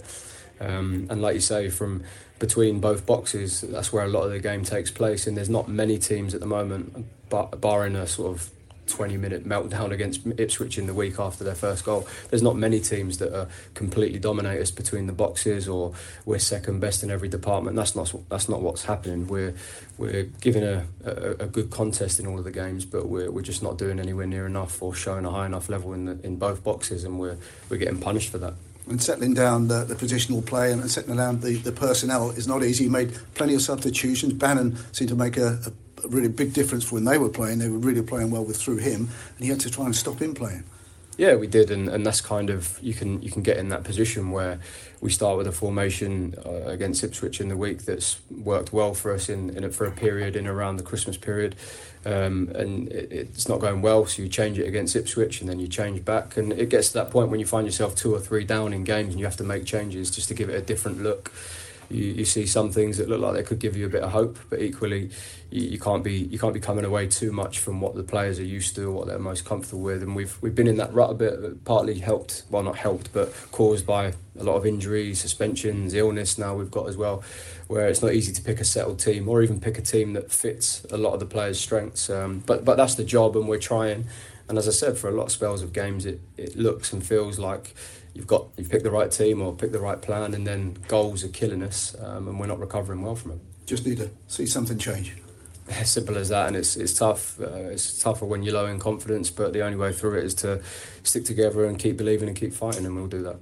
Um, and like you say, from between both boxes, that's where a lot of the game takes place. And there's not many teams at the moment, bar- barring a sort of twenty minute meltdown against Ipswich in the week after their first goal. There's not many teams that are completely dominate us between the boxes, or we're second best in every department. That's not that's not what's happening. We're we're giving a, a, a good contest in all of the games, but we're we're just not doing anywhere near enough or showing a high enough level in the, in both boxes, and we're we're getting punished for that. And settling down the, the positional play and settling down the, the personnel is not easy. You made plenty of substitutions. Bannon seemed to make a, a, a really big difference when they were playing. They were really playing well with through him, and he had to try and stop him playing. Yeah, we did, and, and that's kind of, you can you can get in that position where we start with a formation uh, against Ipswich in the week that's worked well for us in, in a, for a period in around the Christmas period, um, and it, it's not going well, so you change it against Ipswich and then you change back, and it gets to that point when you find yourself two or three down in games and you have to make changes just to give it a different look. You, you see some things that look like they could give you a bit of hope, but equally you, you can't be you can't be coming away too much from what the players are used to or what they're most comfortable with. And we've we've been in that rut a bit, partly helped, well not helped, but caused by a lot of injuries, suspensions, illness now we've got as well, where it's not easy to pick a settled team or even pick a team that fits a lot of the players' strengths. Um, but but that's the job, and we're trying. And as I said, for a lot of spells of games, it, it looks and feels like you've got you've picked the right team or picked the right plan, and then goals are killing us, um, and we're not recovering well from it. Just need to see something change. As simple as that, and it's it's tough. Uh, it's tougher when you're low in confidence, but the only way through it is to stick together and keep believing and keep fighting, and we'll do that.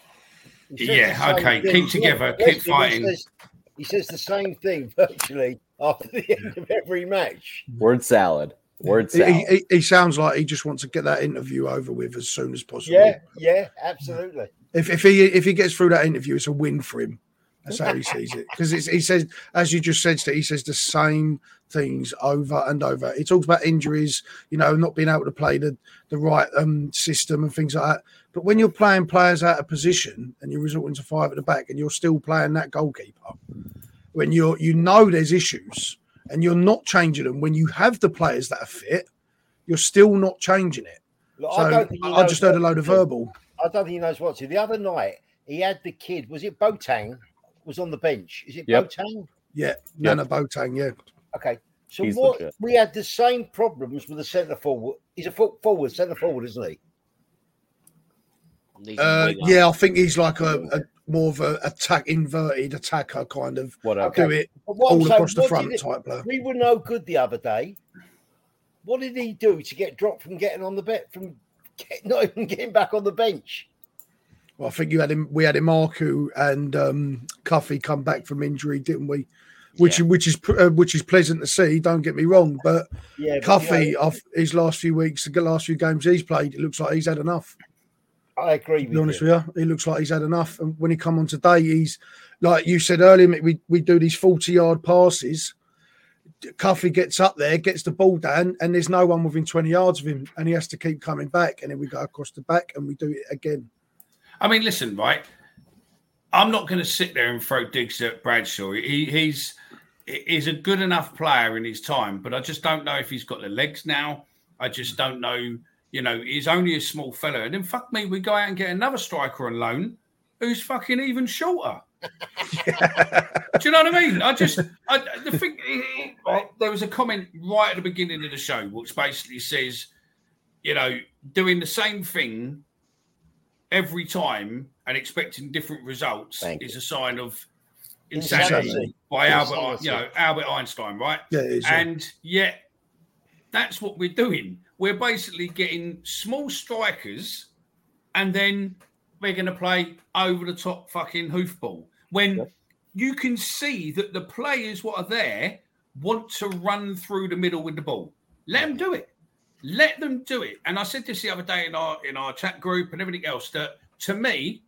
Yeah, okay, keep together, keep fighting. He says, he says the same thing virtually after the end of every match. Word salad. Word salad. He, he, he sounds like he just wants to get that interview over with as soon as possible. Yeah, yeah, absolutely. If if he if he gets through that interview, it's a win for him. That's how he sees it. Because he says, as you just said, Steve, he says the same things over and over. He talks about injuries, you know, not being able to play the, the right um, system and things like that. But when you're playing players out of position and you're resorting to five at the back and you're still playing that goalkeeper, when you're you know there's issues and you're not changing them, when you have the players that are fit, you're still not changing it. Look, so I, don't think he I knows just heard a what load to of do. verbal. I don't think he knows what to. The other night, he had the kid, was it Boateng, was on the bench? Is it Yep. Boateng? Yeah, Nana Boateng, yeah. Okay. So He's what legit. we had the same problems with the centre forward. He's a foot forward, centre forward, isn't he? He's a Uh, winger. yeah, I think he's like a, a more of a attack inverted attacker kind of Whatever. do it But what I'm all saying, across the what front did it- type player. We were no good the other day. What did he do to get dropped from getting on the bet from get, not even getting back on the bench? Well, I think you had him. We had Imarku and um, Cuffy come back from injury, didn't we? Which Yeah. which is pr- uh, which is pleasant to see. Don't get me wrong, but Yeah, but, Cuffy, you know, off his last few weeks, the last few games he's played, it looks like he's had enough. I agree To be with honest you. with you, he looks like he's had enough. And when he come on today, he's like you said earlier. Mick, We we do these forty yard passes. Cuffy gets up there, gets the ball down, and there's no one within twenty yards of him, and he has to keep coming back. And then we go across the back, and we do it again. I mean, listen, right? I'm not going to sit there and throw digs at Bradshaw. He, he's he's a good enough player in his time, but I just don't know if he's got the legs now. I just don't know. You know, he's only a small fella. And then, fuck me, we go out and get another striker on loan who's fucking even shorter. Do you know what I mean? I just, I, the thing, right, there was a comment right at the beginning of the show which basically says, you know, doing the same thing every time and expecting different results Thank is you. a sign of Insanity. insanity by Albert, Insanity. you know, Albert Einstein, right? Yeah, it is, yeah. And yet, that's what we're doing. We're basically getting small strikers, and then we're going to play over the top fucking hoofball. When you can see that the players what are there want to run through the middle with the ball. Let them do it. Let them do it. And I said this the other day in our in our chat group and everything else, that to me,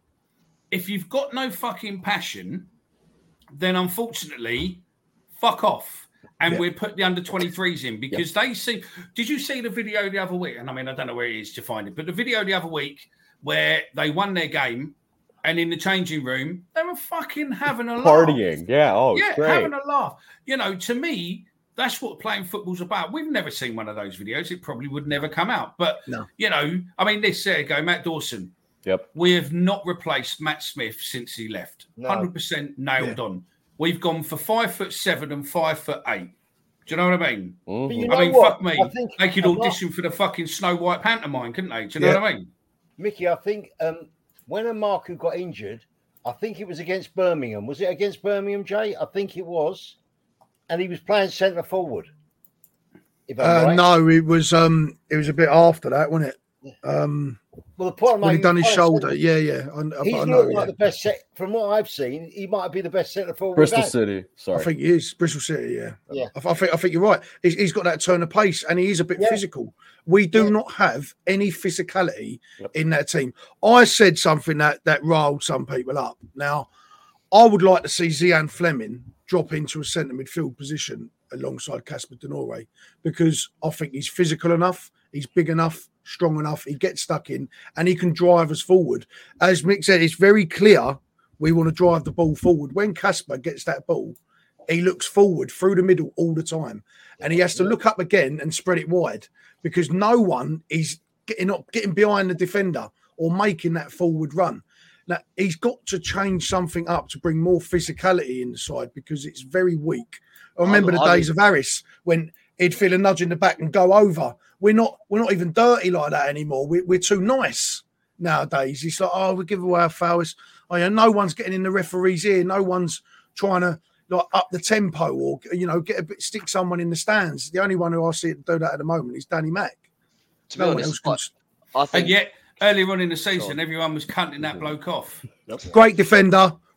if you've got no fucking passion, then unfortunately, fuck off. And Yeah. we put the under twenty-threes in because they see. Did you see the video the other week? And I mean, I don't know where it is to find it, but the video the other week where they won their game and in the changing room, they were fucking having a laugh. Partying. Yeah. Oh, Yeah, great. having a laugh. You know, to me, that's what playing football's about. We've never seen one of those videos. It probably would never come out. But, No. you know, I mean, this there you go, Matt Dawson. Yep. We have not replaced Matt Smith since he left. No. one hundred percent nailed Yeah. on. We've gone for five foot seven and five foot eight. Do you know what I mean? Mhm. But you I know mean, what? fuck me. I think They could a lot- audition for the fucking Snow White pantomime, couldn't they? Do you know Yeah. what I mean? Mickey, I think um, when Amarku got injured, I think it was against Birmingham. Was it against Birmingham, Jay? I think it was. And he was playing centre forward. If I'm Uh, right. No, it was um, it was a bit after that, wasn't it? Um, Well, the point I'm when he making, done his was playing shoulder, centre- yeah, yeah. I, I, He's I not know, like yeah. the best set. From what I've seen, he might be the best centre forward. Bristol we've had. City. Sorry. I think he is Bristol City. Yeah, Yeah. I, I think I think you're right. He's, he's got that turn of pace, and he is a bit Yeah. physical. We do Yeah. not have any physicality Yep. in that team. I said something that that riled some people up. Now, I would like to see Zian Fleming drop into a centre midfield position alongside Casper Denore because I think he's physical enough, he's big enough, strong enough, he gets stuck in, and he can drive us forward. As Mick said, it's very clear we want to drive the ball forward. When Casper gets that ball, he looks forward through the middle all the time, and he has to look up again and spread it wide because no one is getting up, getting behind the defender or making that forward run. Now, he's got to change something up to bring more physicality in the side because it's very weak. I remember I- the I days would- of Harris when he'd feel a nudge in the back and go over. We're not we're not even dirty like that anymore. We're, we're too nice nowadays. It's like, oh, we give away our fouls. Oh, yeah, no one's getting in the referee's ear. No one's trying to like up the tempo or, you know, get a bit, stick someone in the stands. The only one who I see it do that at the moment is Danny Mack. To be No one honest, else can I, I think And yet, earlier on in the Go season, on. everyone was cutting that bloke off. Great defender,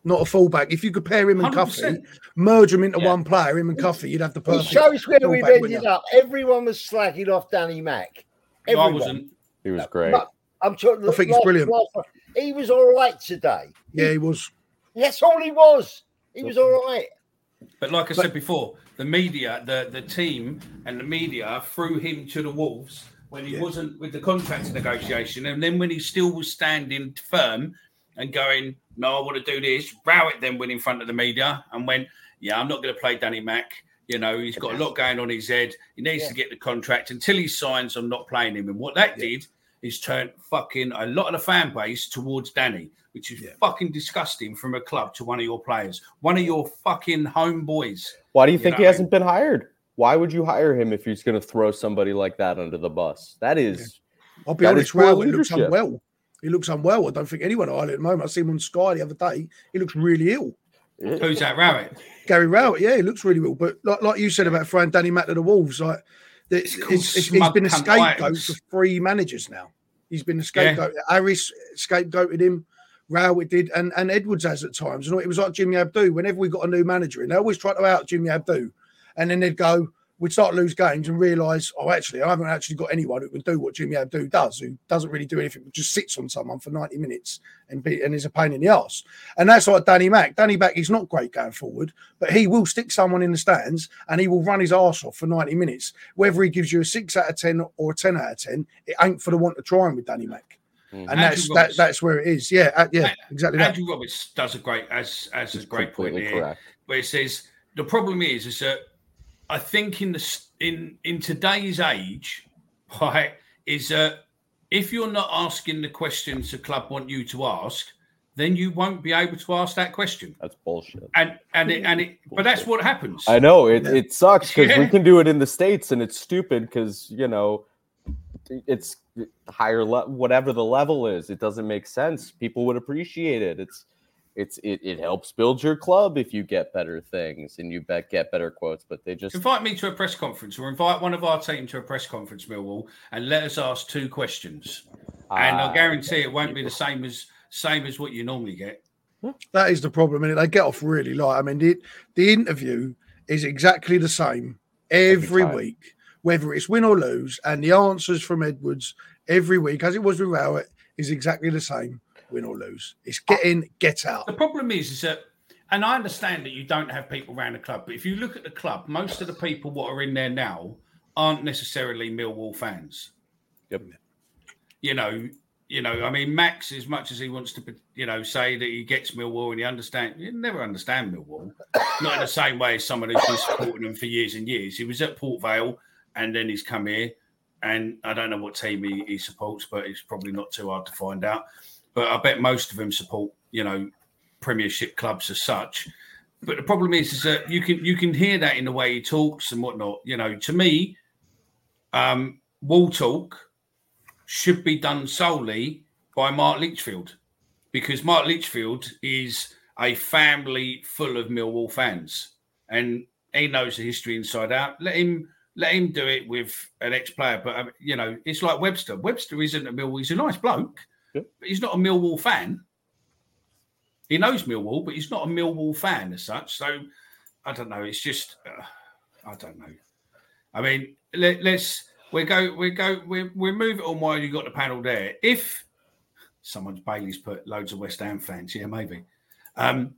not a fullback. If you could pair him and one hundred percent. Cuffy, merge them into Yeah. one player, him and Cuffy, you'd have the It perfect. shows where we've fullback, ended wouldn't you? up. Everyone was slacking off Danny Mack. I Everyone. wasn't. He was great. But I'm talking. I think he's brilliant. He was all right today. Yeah, he was. That's all he was. He was all right. But like I said before, the media, the, the team and the media threw him to the wolves when he Yeah. wasn't with the contract negotiation. And then when he still was standing firm and going, no, I want to do this, Rowett then went in front of the media and went, yeah, I'm not going to play Danny Mack. You know, he's got a lot going on his head. He needs Yeah. to get the contract. Until he signs, I'm not playing him. And what that Yeah. did is turn fucking a lot of the fan base towards Danny, which is Yeah. fucking disgusting from a club to one of your players, one of your fucking homeboys. Why do you You think know he what I hasn't been hired? Why would you hire him if he's going to throw somebody like that under the bus? That is, I'll be That honest, is poor Rowett looks leadership. unwell. He looks unwell. I don't think anyone hired him at the moment. I see him on Sky the other day. He looks really ill. Who's that, Rowett? Gary Rowett, yeah, he looks really well. But like, like you said about throwing Danny Mack to the Wolves, like it's, It's called it's, it's, he's smug been a cunt scapegoat Titans. for three managers now. He's been a scapegoat. Harris scapegoated him. Rowett did, and, and Edwards has at times. You know, it was like Jimmy Abdou. Whenever we got a new manager in, they always try to out Jimmy Abdou, and then they'd go, we'd start to lose games and realise, oh, actually, I haven't actually got anyone who can do what Jimmy Abdou does, who doesn't really do anything, but just sits on someone for ninety minutes and be, and is a pain in the arse. And that's like Danny Mack. Danny Mack is not great going forward, but he will stick someone in the stands and he will run his arse off for ninety minutes. Whether he gives you a six out of ten or a ten out of ten, it ain't for the want of trying with Danny Mack. Mm. And that's Andrew that, Roberts. that's where it is. Yeah, uh, yeah, exactly that. Andrew Roberts does a great as as He's a great point completely here, correct. where it says the problem is is that I think in the in in today's age, right, is that if you're not asking the questions the club want you to ask, then you won't be able to ask that question. That's bullshit. And and it and it, but that's what happens. I know it. Yeah. It sucks because Yeah. we can do it in the States, and it's stupid because you know it's higher le- whatever the level is. It doesn't make sense. People would appreciate it. It's it's it, it helps build your club if you get better things and you bet get better quotes. But they just Invite me to a press conference or invite one of our team to a press conference, Millwall, and let us ask two questions. And I Ah, guarantee it won't be the same as same as what you normally get. That is the problem, and they get off really light. I mean, the, the interview is exactly the same every Every time. week, whether it's win or lose, and the answers from Edwards every week, as it was with Rowett, is exactly the same, win or lose. It's get in, get out. The problem is, is that, and I understand that you don't have people around the club, but if you look at the club, most of the people what are in there now aren't necessarily Millwall fans. Yep. You know, you know. I mean, Max, as much as he wants to, you know, say that he gets Millwall and he understand, you never understand Millwall. Not in the same way as someone who's been supporting them for years and years. He was at Port Vale, and then he's come here, and I don't know what team he, he supports, but it's probably not too hard to find out. But I bet most of them support, you know, Premiership clubs as such. But the problem is, is that you can you can hear that in the way he talks and whatnot. You know, to me, um, wall talk should be done solely by Mark Litchfield, because Mark Litchfield is a family full of Millwall fans, and he knows the history inside out. Let him let him do it with an ex-player. But um, you know, it's like Webster. Webster isn't a Millwall. He's a nice bloke, Yep. but he's not a Millwall fan. He knows Millwall, but he's not a Millwall fan as such. So I don't know. It's just uh, I don't know. I mean, let, let's we go we go we we move it on while you got the panel there. If someone's Bailey's put loads of West Ham fans, yeah, maybe. Um,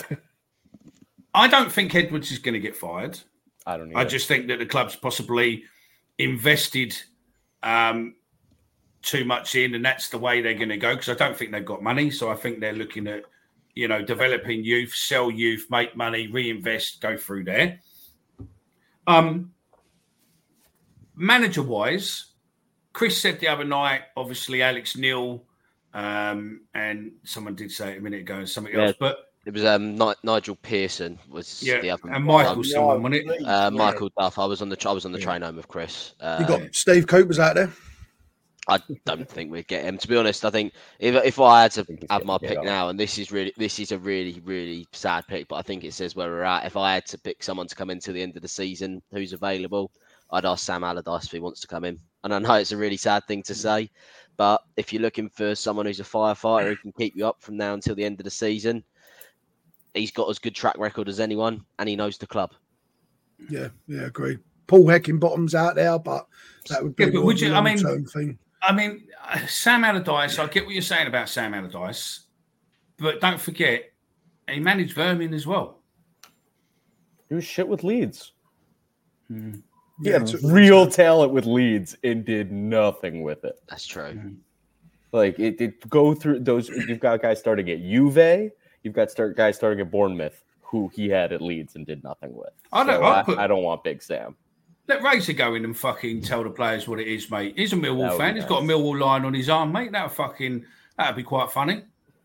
I don't think Edwards is going to get fired. I don't. I either. just think that the club's possibly invested um, too much in, and that's the way they're going to go, because I don't think they've got money. So I think they're looking at, you know, developing youth, sell youth, make money, reinvest, go through there. Um, manager-wise, Chris said the other night, obviously Alex Neil, um, and someone did say it a minute ago, and something Yeah. else, but It was um, Ni- Nigel Pearson was yeah, the other and one. Michael, someone, wasn't it? Uh, Michael Duff. I was on the I was on the Yeah. train home with Chris. Uh, You got Steve Cooper's out there. I don't think we'd get him. To be honest, I think if if I had to think he's have getting my hit pick on. now, and this is really this is a really really sad pick, but I think it says where we're at. If I had to pick someone to come into the end of the season who's available, I'd ask Sam Allardyce if he wants to come in. And I know it's a really sad thing to say, but if you're looking for someone who's a firefighter who can keep you up from now until the end of the season, he's got as good track record as anyone, and he knows the club. Yeah, yeah, agree. Paul Heckingbottom's out there, but that would be yeah, but would you, a I mean, thing. I mean, Sam Allardyce, I get what you're saying about Sam Allardyce, but don't forget, he managed Vermin as well. He was shit with Leeds. Hmm. He yeah, had real talent with Leeds and did nothing with it. That's true. Mm-hmm. Like, it did go through those. You've got guys starting at Juve. You've got start guys starting at Bournemouth, who he had at Leeds and did nothing with. I don't, so I, put, I don't want Big Sam. Let Razor go in and fucking tell the players what it is, mate. He's a Millwall fan. Nice. He's got a Millwall line on his arm, mate. That fucking that'd be quite funny.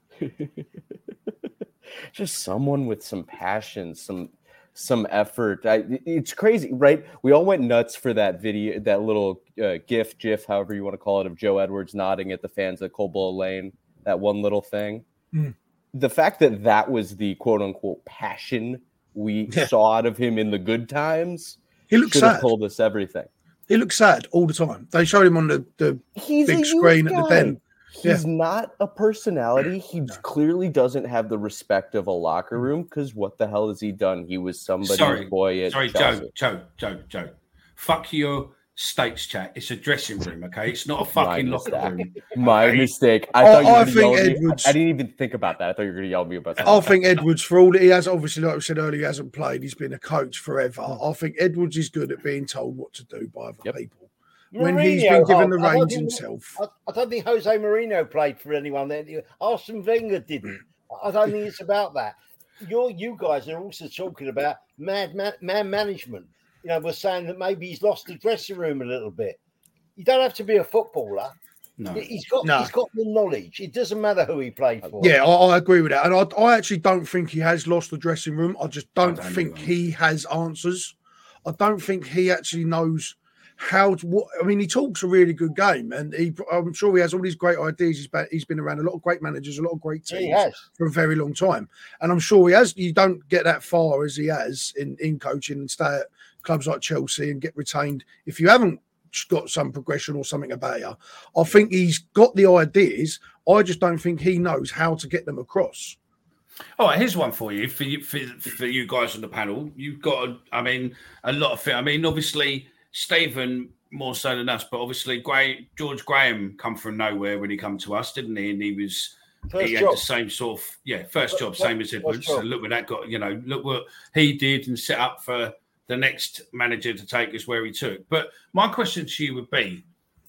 Just someone with some passion, some some effort. I, it's crazy, right? We all went nuts for that video, that little uh, GIF, GIF, however you want to call it, of Joe Edwards nodding at the fans at Coldball Lane. That one little thing. Mm. The fact that that was the quote unquote passion we yeah. saw out of him in the good times. He looks should sad. have told us everything. He looks sad all the time. They showed him on the, the big screen at the Den. He's yeah. not a personality. He no. clearly doesn't have the respect of a locker room because what the hell has he done? He was somebody's sorry, boy at Sorry, Chelsea. Joe, Joe, Joe, Joe. Fuck your states chat. It's a dressing room, okay? It's not a fucking locker room. My okay? mistake. I, thought I, you I think Me. Edwards. I didn't even think about that. I thought you were going to yell at me about that. I think Edwards, for all that he has, obviously, like we said earlier, he hasn't played. He's been a coach forever. I think Edwards is good at being told what to do by other yep. people. When Mourinho, he's been given the I reins think, himself. I, I don't think Jose Mourinho played for anyone. Then Arsene Wenger didn't. I don't think it's about that. You're, you guys are also talking about mad man, man management. You know, we're saying that maybe he's lost the dressing room a little bit. You don't have to be a footballer. No. He's got no. he's got the knowledge. It doesn't matter who he played for. Yeah, I, I agree with that. And I, I actually don't think he has lost the dressing room. I just don't, I don't think know. he has answers. I don't think he actually knows how to. What, I mean, he talks a really good game, and he, I'm sure he has all these great ideas. He's been, he's been around a lot of great managers, a lot of great teams for a very long time, and I'm sure he has. You don't get that far as he has in, in coaching and stay at clubs like Chelsea and get retained if you haven't got some progression or something about you. I think he's got the ideas. I just don't think he knows how to get them across. All right, here's one for you, for you, for, for you guys on the panel. You've got, a, I mean, a lot of it. I mean, obviously, Stephen more so than us, but obviously, Gray, George Graham come from nowhere when he come to us, didn't he? And he was, first he job. had the same sort of, yeah, first job, first, same as Edwards. So look what that got, you know, look what he did and set up for the next manager to take us where he took. But my question to you would be,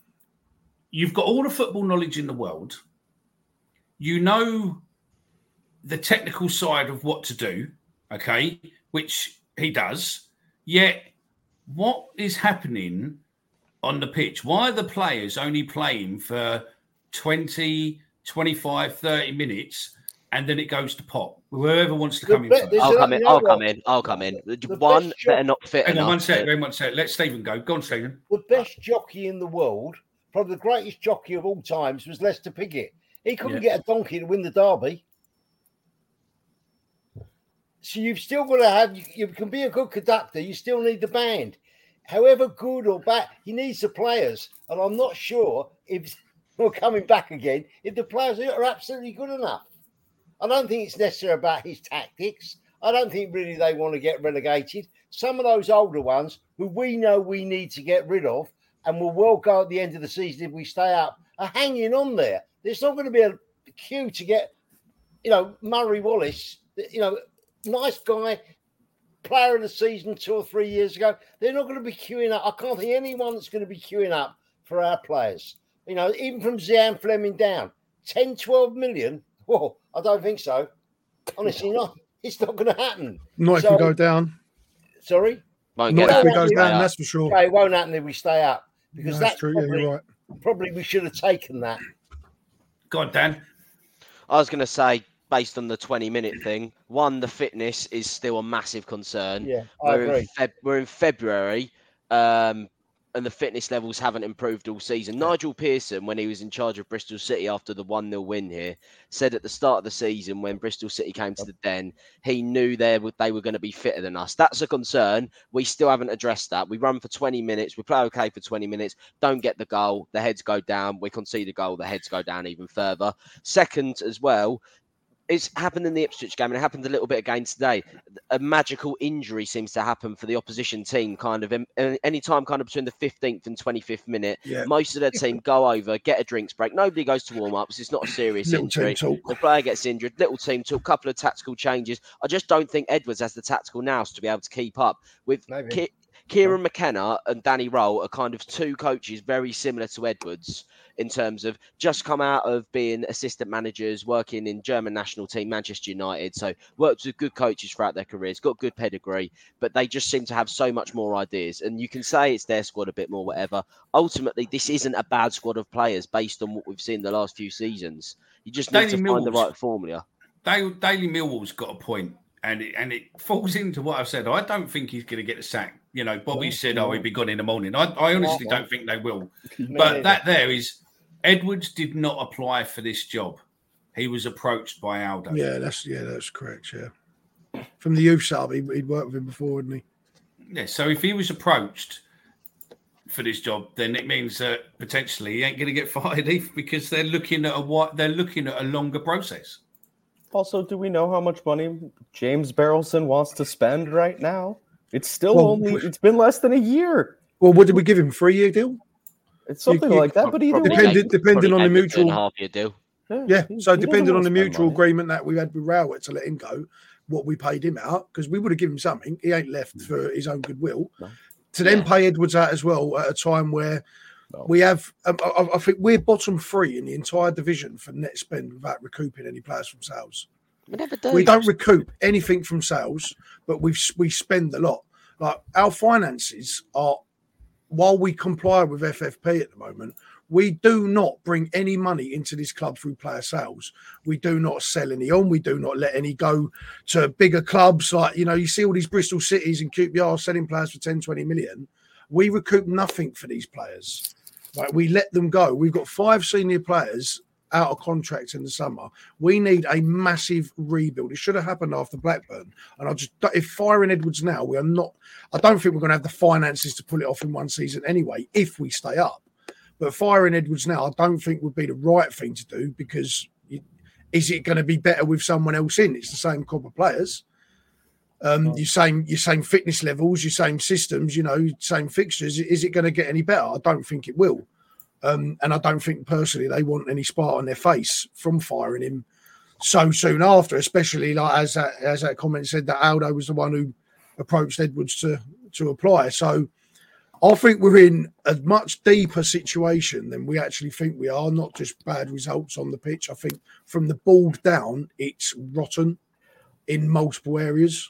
you've got all the football knowledge in the world. You know the technical side of what to do, okay, which he does. Yet, what is happening on the pitch? Why are the players only playing for twenty, twenty-five, thirty minutes and then it goes to pot? Whoever wants to come in first. I'll come in. I'll come in. I'll come in. One, they're not fit Hang enough. on one second. Hang on one second. Let Stephen go. Go on, Stephen. The best jockey in the world, probably the greatest jockey of all times, was Lester Piggott. He couldn't yeah. get a donkey to win the derby. So you've still got to have, you, you can be a good conductor, you still need the band. However good or bad, he needs the players. And I'm not sure if we're coming back again, if the players are absolutely good enough. I don't think it's necessarily about his tactics. I don't think really they want to get relegated. Some of those older ones who we know we need to get rid of and will well go at the end of the season if we stay up are hanging on there. There's not going to be a queue to get, you know, Murray Wallace, you know, nice guy, player of the season two or three years ago. They're not going to be queuing up. I can't think anyone that's going to be queuing up for our players. You know, even from Zian Fleming down, ten, twelve million. Well, I don't think so. Honestly, not. It's not going to happen. Not so, if we go down. Sorry? Won't Not get if we up. go down, that's for sure. Okay, it won't happen if we stay up. Because No, that's, that's true. probably, Yeah, you're right. probably we should have taken that. Go on, Dan. I was going to say, based on the twenty-minute thing, one, the fitness is still a massive concern. Yeah, I we're agree. In Feb- we're in February, um, and the fitness levels haven't improved all season. Nigel Pearson, when he was in charge of Bristol City after the one nil win here, said at the start of the season when Bristol City came to the Den, he knew they were, they were going to be fitter than us. That's a concern. We still haven't addressed that. We run for twenty minutes. We play okay for twenty minutes. Don't get the goal. The heads go down. We concede a goal. The heads go down even further. Second, as well, it's happened in the Ipswich game, and it happened a little bit again today. A magical injury seems to happen for the opposition team, kind of any time, kind of between the fifteenth and twenty-fifth minute. Yeah. Most of their team go over, get a drinks break. Nobody goes to warm ups. It's not a serious Little injury. team talk. The player gets injured. Little team talk. Couple of tactical changes. I just don't think Edwards has the tactical nous to be able to keep up with. Ki- Kieran McKenna and Danny Roll are kind of two coaches very similar to Edwards in terms of just come out of being assistant managers, working in German national team, Manchester United. So worked with good coaches throughout their careers, got good pedigree, but they just seem to have so much more ideas. And you can say it's their squad a bit more, whatever. Ultimately, this isn't a bad squad of players based on what we've seen the last few seasons. You just need Daily to Millwall's, find the right formula. Daily, Daily Millwall's got a point, and it, and it falls into what I've said. I don't think he's going to get the sack. You know, Bobby no, said, no. oh, he'd be gone in the morning. I, I honestly no, don't think they will. But that there is, Edwards did not apply for this job. He was approached by Aldo. Yeah, that's yeah, that's correct, yeah. From the youth side, he, he'd worked with him before, hadn't he? Yeah, so if he was approached for this job, then it means that potentially he ain't going to get fired either, because they're looking at a what they're looking at a longer process. Also, do we know how much money James Barrelson wants to spend right now? It's still well, only, it's been less than a year. Well, what did we give him? Three year deal? It's something you, you, like that, but either depending, way, depending on the mutual. Half year deal. Yeah, yeah. He, so he depending on the mutual agreement that we had with Rowett to let him go, what we paid him out, because we would have given him something. He ain't left mm. for his own goodwill. No. To then yeah. pay Edwards out as well at a time where no. we have, um, I, I think we're bottom three in the entire division for net spend without recouping any players from sales. We never do. We don't recoup anything from sales, but we we spend a lot. Like our finances are, while we comply with F F P at the moment, we do not bring any money into this club through player sales. We do not sell any on. We do not let any go to bigger clubs. Like, you know, you see all these Bristol Cities and Q P R selling players for ten, twenty million. We recoup nothing for these players. Like, we let them go. We've got five senior players out of contract in the summer. We need a massive rebuild. It should have happened after Blackburn. And I just, if firing Edwards now, we are not, I don't think we're going to have the finances to pull it off in one season anyway, if we stay up. But firing Edwards now, I don't think would be the right thing to do, because you, is it going to be better with someone else in? It's the same crop of players. Um, oh. your same, your same fitness levels, your same systems, you know, same fixtures. Is it going to get any better? I don't think it will. Um, and I don't think personally they want any spart on their face from firing him so soon after, especially like as that, as that comment said that Aldo was the one who approached Edwards to, to apply. So I think we're in a much deeper situation than we actually think we are, not just bad results on the pitch. I think from the ball down, it's rotten in multiple areas.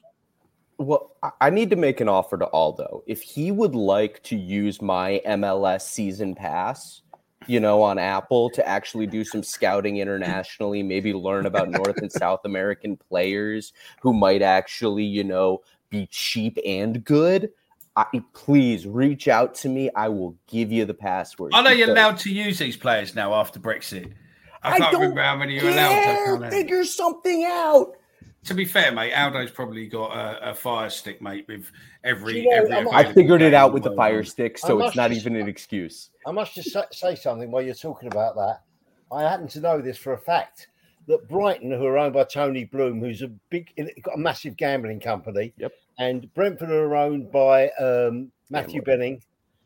Well, I need to make an offer to Aldo. If he would like to use my M L S season pass, you know, on Apple to actually do some scouting internationally, maybe learn about North and South American players who might actually, you know, be cheap and good, I, please reach out to me. I will give you the password. Are they allowed to use these players now after Brexit? I can't I remember how many you're allowed to. Figure something out. To be fair, mate, Aldo's probably got a, a fire stick, mate, with every. You know, every I figured it out with the fire stick, so it's not just, even an excuse. I must just say something while you're talking about that. I happen to know this for a fact, that Brighton, who are owned by Tony Bloom, who's a big, got a massive gambling company, yep, and Brentford are owned by um, Matthew yeah, Benning,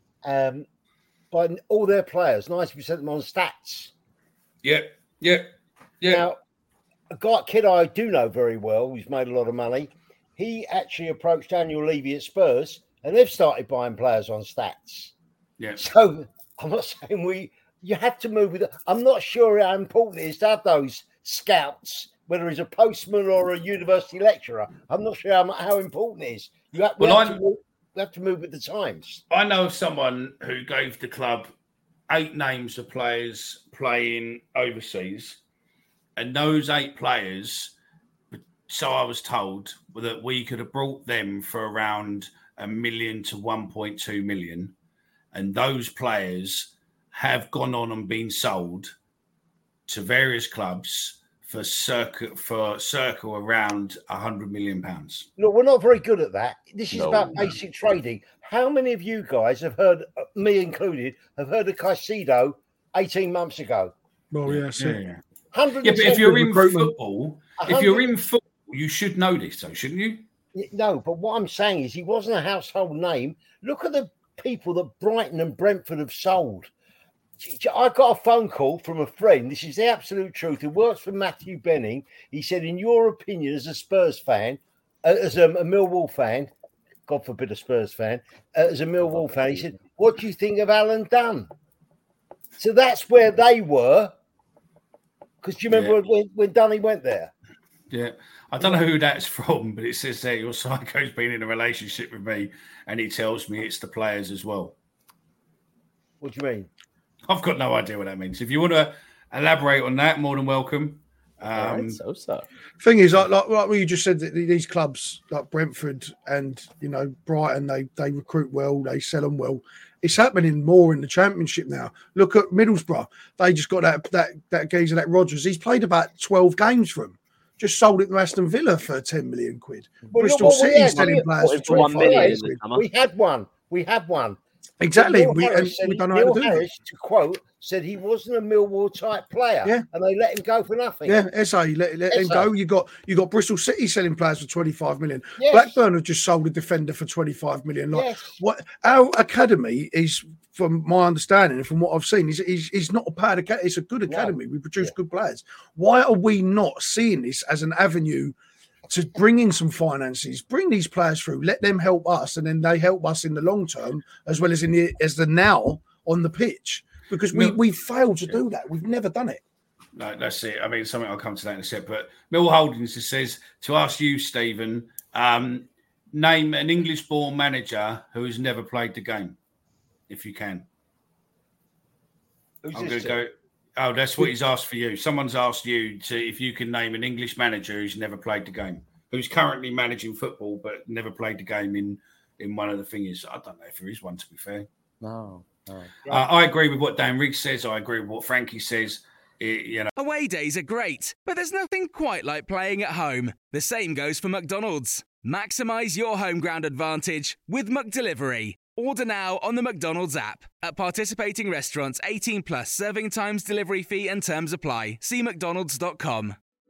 um, by all their players, ninety percent of them on stats. Yeah, yeah, yeah. Now, a guy, kid I do know very well, who's made a lot of money, he actually approached Daniel Levy at Spurs, and they've started buying players on stats. Yeah. So I'm not saying we, you have to move with it. I'm not sure how important it is to have those scouts, whether he's a postman or a university lecturer. I'm not sure how, how important it is. You have, we, well, have to move, we have to move with the times. I know of someone who gave the club eight names of players playing overseas. And those eight players, so I was told, that we could have brought them for around a million to one point two million. And those players have gone on and been sold to various clubs for circa, for circa around one hundred million pounds. Look, we're not very good at that. This is no, about no. basic trading. How many of you guys have heard, me included, have heard of Caicedo eighteen months ago? Well, yes. Yeah, yeah. Yeah, but if you're in football, if you're in football, you should know this, though, shouldn't you? No, but what I'm saying is he wasn't a household name. Look at the people that Brighton and Brentford have sold. I got a phone call from a friend. This is the absolute truth. Who works for Matthew Benning. He said, in your opinion, as a Spurs fan, as a, a Millwall fan, God forbid a Spurs fan, as a Millwall fan, he said, what do you think of Alan Dunn? So that's where they were. Because do you remember yeah. when, when Dunny went there? Yeah. I don't know who that's from, but it says there your psycho's been in a relationship with me, and he tells me it's the players as well. What do you mean? I've got no idea what that means. If you want to elaborate on that, more than welcome. Um, All right, so so. Thing is, like, like like what you just said, that these clubs like Brentford and you know Brighton, they they recruit well, they sell them well. It's happening more in the Championship now. Look at Middlesbrough; they just got that that that geezer, that Rodgers. He's played about twelve games for them. Just sold it to Aston Villa for ten million quid. Well, Bristol City's selling players for twenty-five million quid. We had one. We had one. Exactly. Neil we, and we don't know Neil how to do Harris, it. to quote, said he wasn't a Millwall type player. Yeah. And they let him go for nothing. Yeah, S A, let, let him go. You got you got Bristol City selling players for twenty-five million. Yes. Blackburn have just sold a defender for twenty-five million. Like Yes. what our academy is, from my understanding and from what I've seen, is is, is not a bad academy. It's a good academy. No. We produce Yeah. good players. Why are we not seeing this as an avenue to bring in some finances, bring these players through, let them help us, and then they help us in the long term as well as in the as the now on the pitch? Because we No. we failed to do that. We've never done it. No, that's it. I mean, something I'll come to that in a sec. But Mill Holdings just says to ask you, Stephen, um, name an English-born manager who has never played the game, if you can. Who's I'm this going to go. Oh, that's what he's asked for you. Someone's asked you to if you can name an English manager who's never played the game, who's currently managing football but never played the game in in one of the thingies. I don't know if there is one, to be fair. No. no. Uh, I agree with what Dan Riggs says. I agree with what Frankie says. It, you know, Away days are great, but there's nothing quite like playing at home. The same goes for McDonald's. Maximise your home ground advantage with McDelivery. Order now on the McDonald's app. At participating restaurants, eighteen plus, serving times, delivery fee and terms apply. See mcdonalds dot com.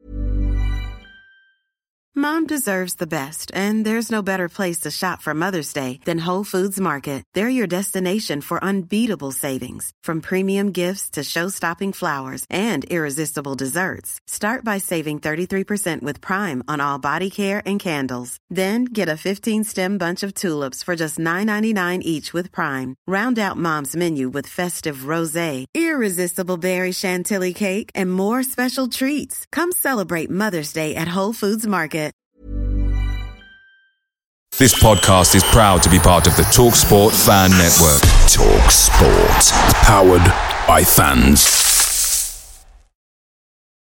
Mom deserves the best, and there's no better place to shop for Mother's Day than Whole Foods Market. They're your destination for unbeatable savings, from premium gifts to show-stopping flowers and irresistible desserts. Start by saving thirty-three percent with Prime on all body care and candles. Then get a fifteen-stem bunch of tulips for just nine ninety-nine each with Prime. Round out Mom's menu with festive rosé, irresistible berry chantilly cake, and more special treats. Come celebrate Mother's Day at Whole Foods Market. This podcast is proud to be part of the TalkSport Fan Network. TalkSport. Powered by fans.